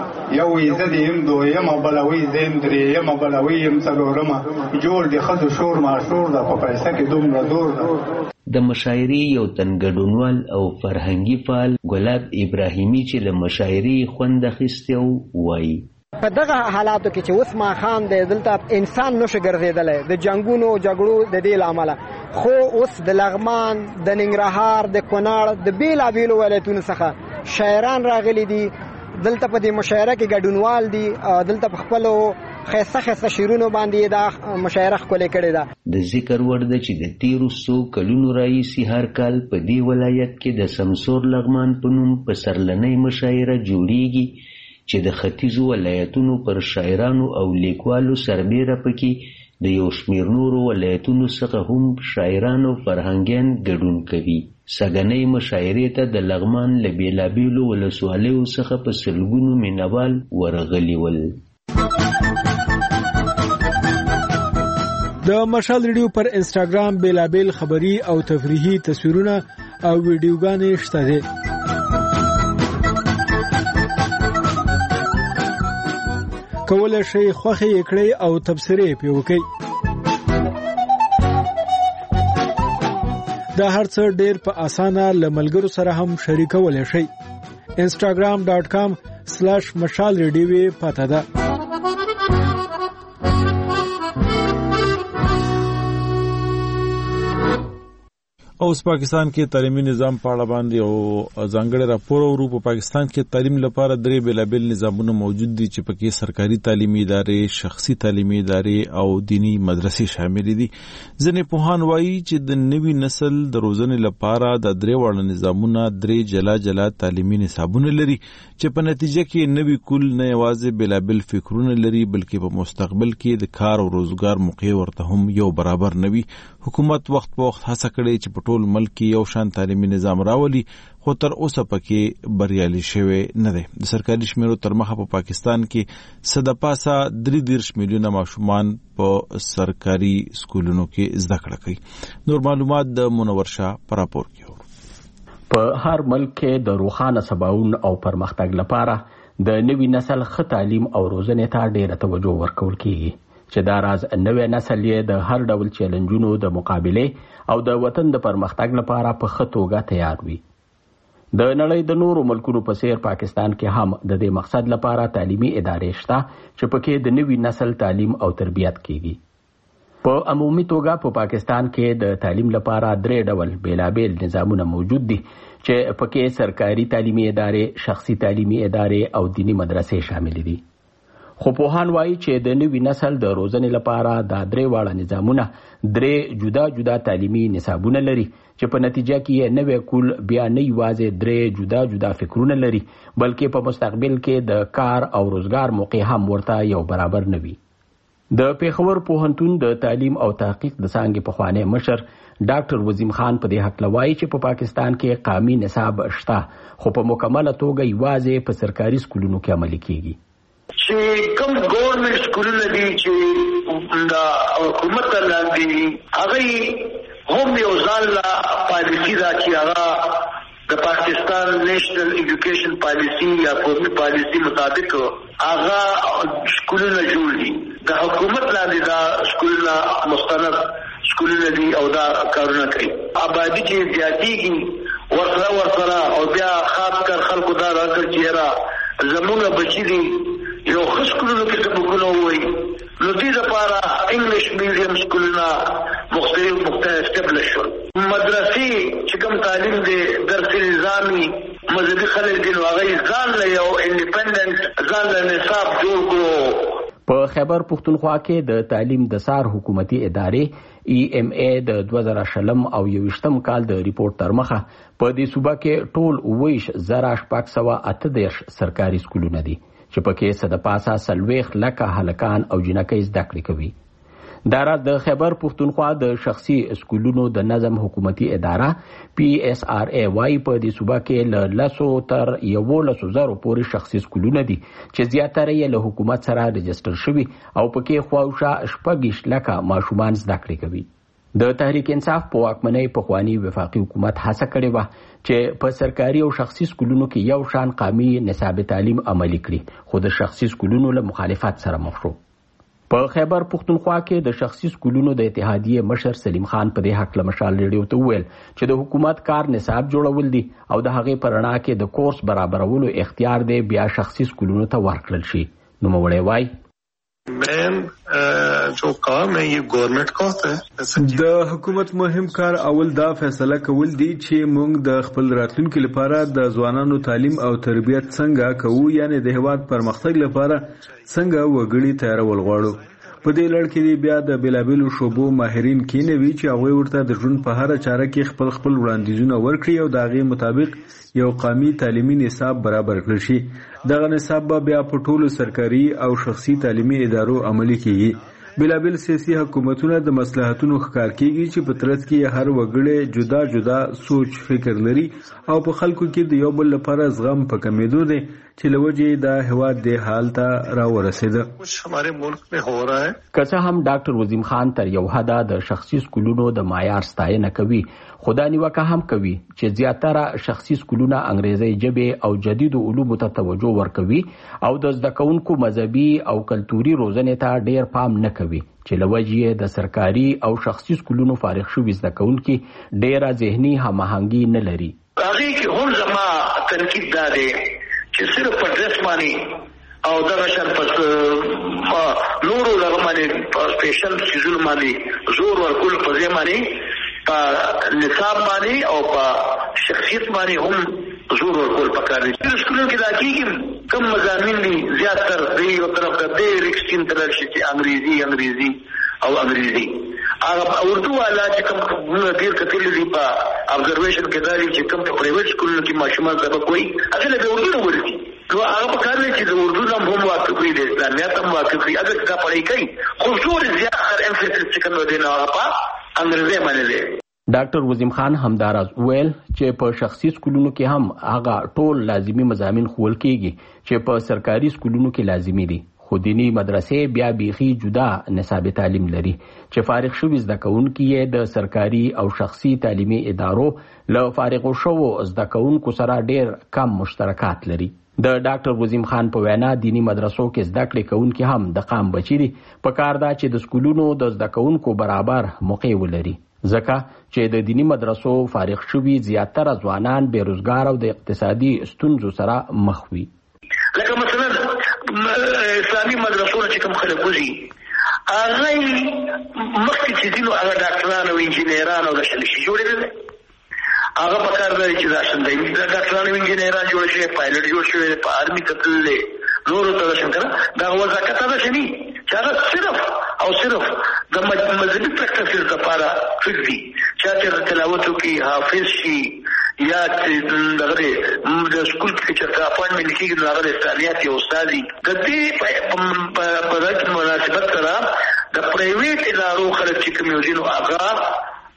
یو وایي زه دې یم دویمه، بله وایي زه یم درې یم، بلوي یم څلورمه، جوړ د ښځو شور ماشور ده، په پیسه کې دومره زور ده. د مشاعرې یو تن ګډونوال او فرهنګي فعال ګلاب ابراهیمي چې له مشاعرې خوند اخیستی وایي په دغه حالاتو کې چې اوس ماښام دی دلته انسان نشي ګرځېدلی د جنګونو جګړو د دې له امله، خو اوس د لغمان د ننګرهار د کونړ د بېلابېلو ولایتونو څخه شاعران راغلي دي دلته په دې مشاعره کې ګډونوال دي. دلته په خپلو خیسته خیسته شعرونو باندې دا مشاعره ښکلې کړې ده. د ذکر وړ ده چې د تیرو څو کلونو راهیسې هر کال په دې ولایت کې د سمسور لغمان په نوم پسرلنۍ مشاعره جوړیږي چې د ختیځو ولایتونو پر شاعرانو او لیکوالو سربیره پکې د یو شمېر نورو ولایتونو څخه هم شاعران او فرهنګیان ګډون کوي. سږنۍ مشاعرې ته د لغمان له بېلابېلو ولسوالیو څخه په سلګونو مینوال ورغلي ول. د مشال ریډیو پر انسټاګرام بیلابل خبری او تفریحي تصویرونه او ویډیوګانې شته دي. کولای شئ خوښه یې کړئ او تبصرې پرې وکړئ. دا هر څه ډېر په اسانه له ملګرو سره هم شریکولی شئ. انسټاګرام ډاټ کام سلیش مشال ریډیو پته ده. اوس پاکستان کې تعلیمي نظام په اړه باندې او ځانګړي راپور ورو په پاکستان کې تعلیم لپاره درې بیلابل نظامونه موجود دي چې پکې سرکاري تعلیمي ادارې، شخصي تعلیمي ادارې او دینی مدرسې شامل دي. ځینې پوهان وایي چې د نوي نسل د روزنې لپاره د درې واړه نظامونه درې جلا جلا تعلیمي نصابونه لري چې په نتیجه کې نوي کول نه یوازې بیلابل فکرونه لري بلکې په مستقبل کې د کار او روزګار موقع ورته هم یو برابر نه وي. حکومت وخت په وخت هڅه کړې چې په ټول ملک کې یو شان تعلیمي نظام راولي خو تر اوسه پکې بریالي شوی نه دی. د سرکاري شمیرو تر مخه په پاکستان کې څه د پاسه درې دېرش میلیونه ماشومان په سرکاري سکولونو کې زده کړه کوي. نور معلومات د منور شاه په راپور کې. په هر ملک کې د روښانه سباوون او پرمختګ لپاره د نوي نسل ښه تعلیم او روزنې ته ډېره توجه ورکول کیږي چې دا راز نوی نسل یې د هر ډول چیلنجونو د مقابله او د وطن د پرمختګ لپاره په ښه توګه تیار وي. د نړۍ د نورو ملکونو په څیر پاکستان کې هم د دې مقصد لپاره تعلیمي ادارې شته چې پکې د نوي نسل تعلیم او تربیت کیږي. په عمومي توګه په پاکستان کې د تعلیم لپاره درې ډول بیلابل نظامونه موجود دي چې پکې سرکاري تعلیمي ادارې، شخصي تعلیمي ادارې او دینی مدرسې شامل دي. خو پوهان وایي چې د نوي نسل د روزنې لپاره دا درې واړه نظامونه درې جدا جدا تعلیمي نصابونه لري چې په نتیجه کې یې نوی کول بیا نه یوازې درې جدا جدا فکرونه لري بلکې په مستقبل کې د کار او روزګار موقع هم ورته یو برابر نه وي. د پیښور پوهنتون د تعلیم او تحقیق د څانګې پخوانی مشر ډاکټر وزیم خان په دې حق لوایي چې په پاکستان کې قومي نصاب شته خو په مکمله توګه یوازې په سرکاري سکولونو کې عملي کیږي. چې کوم ګورنمنت سکولونه دي چې د حکومت لاندې هغه هم یو ځان لا پالیسي دا چې هغه د پاکستان نیشنل ایجوکیشن پالیسي یا قومي پالیسي مطابق هغه سکولونه جوړ دي. د حکومت لاندې دا سکولونه مستند سکولونه دي او دا کارونه کوي. آبادی چې زیاتېږي ورسره ورسره او بیا خاص کر خلکو دا راکړ چې را زمونږ بچي دي یو ښه سکولونو کې سبقونه ووایي نو دې دپاره انګلیش میډیم سکولونه مختلف مختلف اسټبلش شول. مدرسې چې کوم تعلیم دی درسي نظامي مذهبي خلک دي نو هغه ځان له یو انډیپنډنټ ځان له نصاب جوړ کړو. په خیبر پښتونخوا کې د تعلیم د سار حکومتي ادارې ای ایم ای د دوه زره شلم او یویشتم کال د ریپورت تر مخه په دې صوبه کې ټول اوویش زره شپږ سوه اته دېرش سرکاري سکولونه دي چې پکې څه د پاسه څلوېښت لکه هلکان او جنکۍ زده کړې کوي. دا راز د خیبر پښتونخوا د شخصي سکولونو د نظم حکومتي اداره پی ایس آر ای وايي په دې صوبه کې له لسو تر یولسو زرو پورې شخصي سکولونه دي چې زیاتره یې له حکومت سره رجسټر شوي او پکې خواوشا شپږ لکه ماشومان زده کړې کوي. د تحریک انصاف په واکمنۍ پخوانی وفاقي حکومت هڅه کړې وه چې په سرکاري او شخصي سکولونو کې یو شان قومي نصاب تعلیم عملي کړي خو د شخصي سکولونو له مخالفت سره مخ شو. په خیبر پښتونخوا کې د شخصي سکولونو د اتحادیې مشر سلیم خان په دې حق له مشال ریډیو ته وویل چې د حکومت کار نصاب جوړول دي او د هغې په رڼا کې د کورس برابرولو اختیار دی بیا شخصي سکولونو ته ورکړل شي. نوموړی وایي مین جو کام ہے یہ گورنمنٹ کا ہے. د حکومت مهم کار اول دا فیصله کول دي چې موږ د خپل راتلونکي لپاره د ځوانانو تعلیم او تربیت څنګه کوو یعنی د هیواد پرمختګ لپاره څنګه وګړي تیارول غواړو. په دې لړ کې بیا د بیلابلو شوبو ماهرین کینوي چې هغوی ورته د ژوند په هره چاره کې خپل خپل وړاندیزونه ورکړي او د هغې مطابق یو قومي تعلیمي نصاب برابر کړل شي. دغه نصاب به بیا په ټولو سرکاري او شخصي تعلیمي ادارو عملي کیږي. بیلابل سیاسي حکومتونه د مصلحتونو ښکار کیږي چې په ترڅ کې هر وګړی جدا جدا سوچ فکر لري او په خلکو کې د یو بل لپاره زغم په کمیدو دی چې لوجې د هواد د حال ته راورسېده. हमारे मुल्क में हो रहा है. که څه هم ډاکټر وزیم خان تر یو حده د شخصي سکولونو د معیار ستاینه کوي، خو دا نیوکه هم کوي چې زیاتره شخصي سکولونه انګریزي ژبې او جدیدو علومو ته توجه ورکوي او د زده کوونکو مذهبي او کلتوري روزنې ته ډیر پام نه کوي، چې لوجې د سرکاري او شخصي سکولونو فارغ شوي زده کوونکي ډیره ذهني هماهنګي نه لري. هغه کې هم زما تنقید دا دی چې صرف په ډرس باندې او دغه شان پس نورو دغه باندې په سپیشل سیزون باندې زور ورکول په ځای باندې په نصاب باندې او په شخصیت باندې هم زور ورکول پکار دي. په سکولونو کې دا کېږي کوم مضامین دي زیاتر دی یو طرف ته ډېر ایکسټریم طرف شي چې انګریزي انګریزي او انګریزي هغه اردو والا چې کوم ډېر کتلي دي په ابزرویشن کې دا دي چې کوم په پرایویټ سکولونو کې ماشومان سبق وایي هغه له اردو نه ورسي نو هغه په کار دی چې د اردو هم هم واقف وي د اسلامیت هم واقف وي اگر دا پړی کوي خو زور زیات تر امفیسس چې کوم دی نو هغه په انګریزي باندې دی. ډاکټر وزیم خان همداراز ویل چې په شخصي سکولونو کې هم هغه ټول لازمي مضامین ښوول کېږي چې په سرکاري سکولونو کې لازمي دي، خو دینی مدرسې بیا بیخي جدا نصاب تعلیم لري چې فارغ شوي زده کوونکي یې د سرکاري او شخصي تعلیمي ادارو له فارغو شوو زده کوونکو سره ډیر کم مشترکات لري. د ډاکټر وزیم خان په وینا دینی مدرسو کې زده کړې کوونکي هم د قام بچي دي، په کار دا چې د سکولونو د زده کوونکو برابر موقع ولري، ځکه چې د دینی مدرسو فارغ شوي زیاتره ځوانان بیروزګار او د اقتصادي ستونزو سره مخ وي. لکه مثلا اسلامي مدرسو چې کوم خلک وځي هغه مخکې چې دینو هغه ډاکټران او انجینران او د شلشي جوړېدل هغه په کار دی چې دا شندې د ډاکټرانو انجینران جوړ شي، پایلټ جوړ شي، په آرمي کتلې نورو ته څنګه دا وظیفه ده شنی چې هغه صرف او صرف د مذهبي پریکټیسز لپاره فکري چې تلاوت کوي حافظ شي یا دغه د سکول کې چې اپوینټمنټ کیږي نو هغه استادیات یو استادي د دې په دغه مناسبت سره د پرایویټ ادارو خلک چې کوم یو دي نو هغه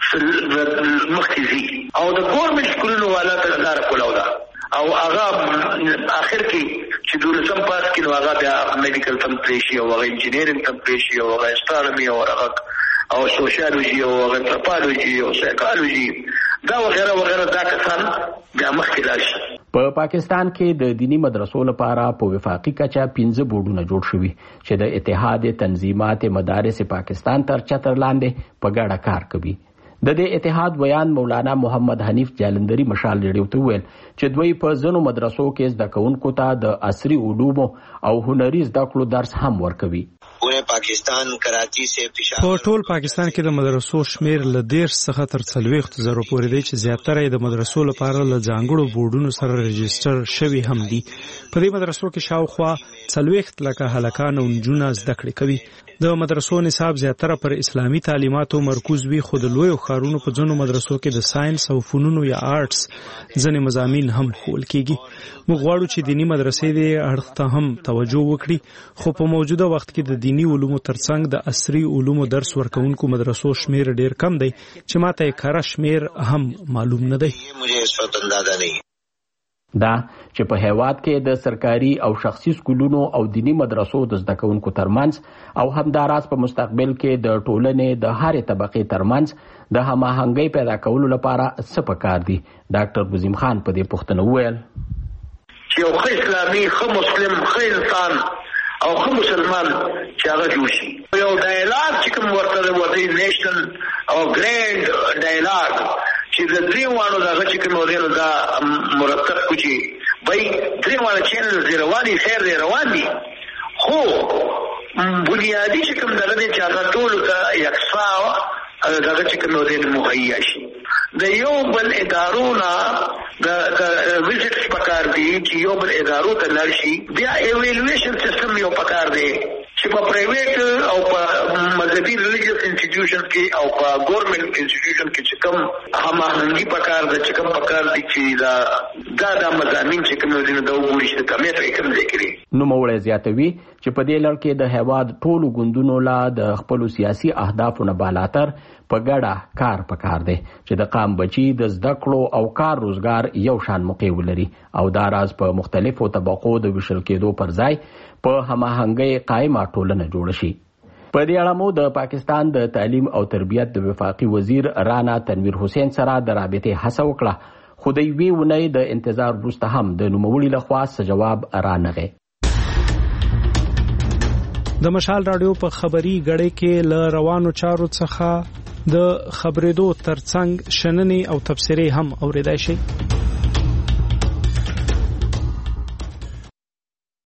مختزي او د ګورنمنت سکولونو والا ته لار کولاو ده او هغه اخر کې چې دولسم پاس کې نو هغه بیا میډیکل تم پریشي او هغه انجینیرینګ تم پریشي او هغه استرالمي او هغه او سوشیالوجي او هغه انتروپولوژي او سایکولوژي دا وغیرہ وغیرہ دا کسان بیا مخکې راشي. په پاکستان کې د دینی مدرسو لپاره په وفاقي کچه پنځه بورډونه جوړ شوي چې د اتحاد تنظیمات مدارس پاکستان تر چتر لاندې په ګډه کار کوي. د دې اتحاد بیان مولانا محمد حنیف جالندری مشال ریډیو ته ویل چې دوی په ځینو مدرسو کې زده کوونکو ته د عصري علومو او هنري زده کړو درس هم ورکوي. پوره پاکستان کراچي سے پېښور په ټول پاکستان کې د مدرسو شمیر ل ډیر څخه تر څلوېښت زره پورې دی چې زیاتره د مدرسو لپاره ل ځانګړو بورډونو سره رجسټر شوي هم دي. په دې مدرسو کې شاوخوا څلوېښت لکه هلکان او نجونې زده کړې کوي. د مدرسو نصاب زیاتره پر اسلامي تعلیماتو مرکوز وي، خو د لویو ښارونو په ځینو مدرسو کې د ساينس او فنونو یا آرټس ځینې مضامین هم ښوول کېږي. موږ غواړو چې دینی مدرسې دې اړخ ته هم توجه وکړي، خو په موجوده وخت کې د دینی علومو ترڅنګ د عصري علومو درس ورکوونکو مدرسو شمیر ډیر کم دی چې ماته یې کره شمیر هم معلوم نه دی. دا چې په هیواد کې د سرکاري او شخصي سکولونو او دینی مدرسو د زده کوونکو ترمنځ او همداراز په مستقبل کې د ټولنې د هرې طبقې ترمنځ د هماهنګۍ پیدا کولو لپاره څه پکار دي. ډاکټر وزیم خان په دې پوښتنه وویل چې یو ښه اسلامي ښه مسلم ښه انسان او ښه مسلمان چې هغه جوړ شي، یو ډایلاګ چې کوم ورته ورته نیشنل او ګرینډ ډایلاګ چې د دریوانو دغه چې کوم ورته دا مرتب کوي بای دریوانو چینل زی رواني خیر دی روان دي، خو بنیادی چې کوم دغه چې هغه ټول ته یکسا دغه چې کوم ورته مهیا شي. د یو بل ادارو نه د ویزټس پکار دي چې یو بل ادارو ته لاړ شي، بیا ایوالویشن سیستم یو پکار دی چې په پرایویټ او په مذهبي ریلیجیس انسټیټیوشن کې او په ګورنمنت انسټیټیوشن کې چې کوم هماهنګي پکار ده چې کوم پکار دي چې دا دا د مضامین چې کوم دي د وګوري چې کمې ته کوم ذکر نوموړی زیاتوي چې په دې لړ کې د هیواد ټولو ګوندونو لا د خپلو سیاسي اهدافو نه بالاتر په ګډه کار پکار دی چې د قام بچي د زده کړو او کار روزګار یو شان موقع ولري او دا راز په مختلفو طبقو د ویشل کېدو پر ځای په هماهنګۍ قایمه ټولنه جوړ شي. په دې اړه مو د پاکستان د تعلیم او تربیت د وفاقي وزیر رانا تنویر حسین سره د رابطې هڅه وکړه، خو د یوې اونۍ د انتظار وروسته هم د نوموړي لخوا څه جواب رانغی. د مشال رادیو په خبري غړې کې ل روانو چارو څخه د خبرېدو ترڅنګ شننې او تبصرې هم اوریدای شي.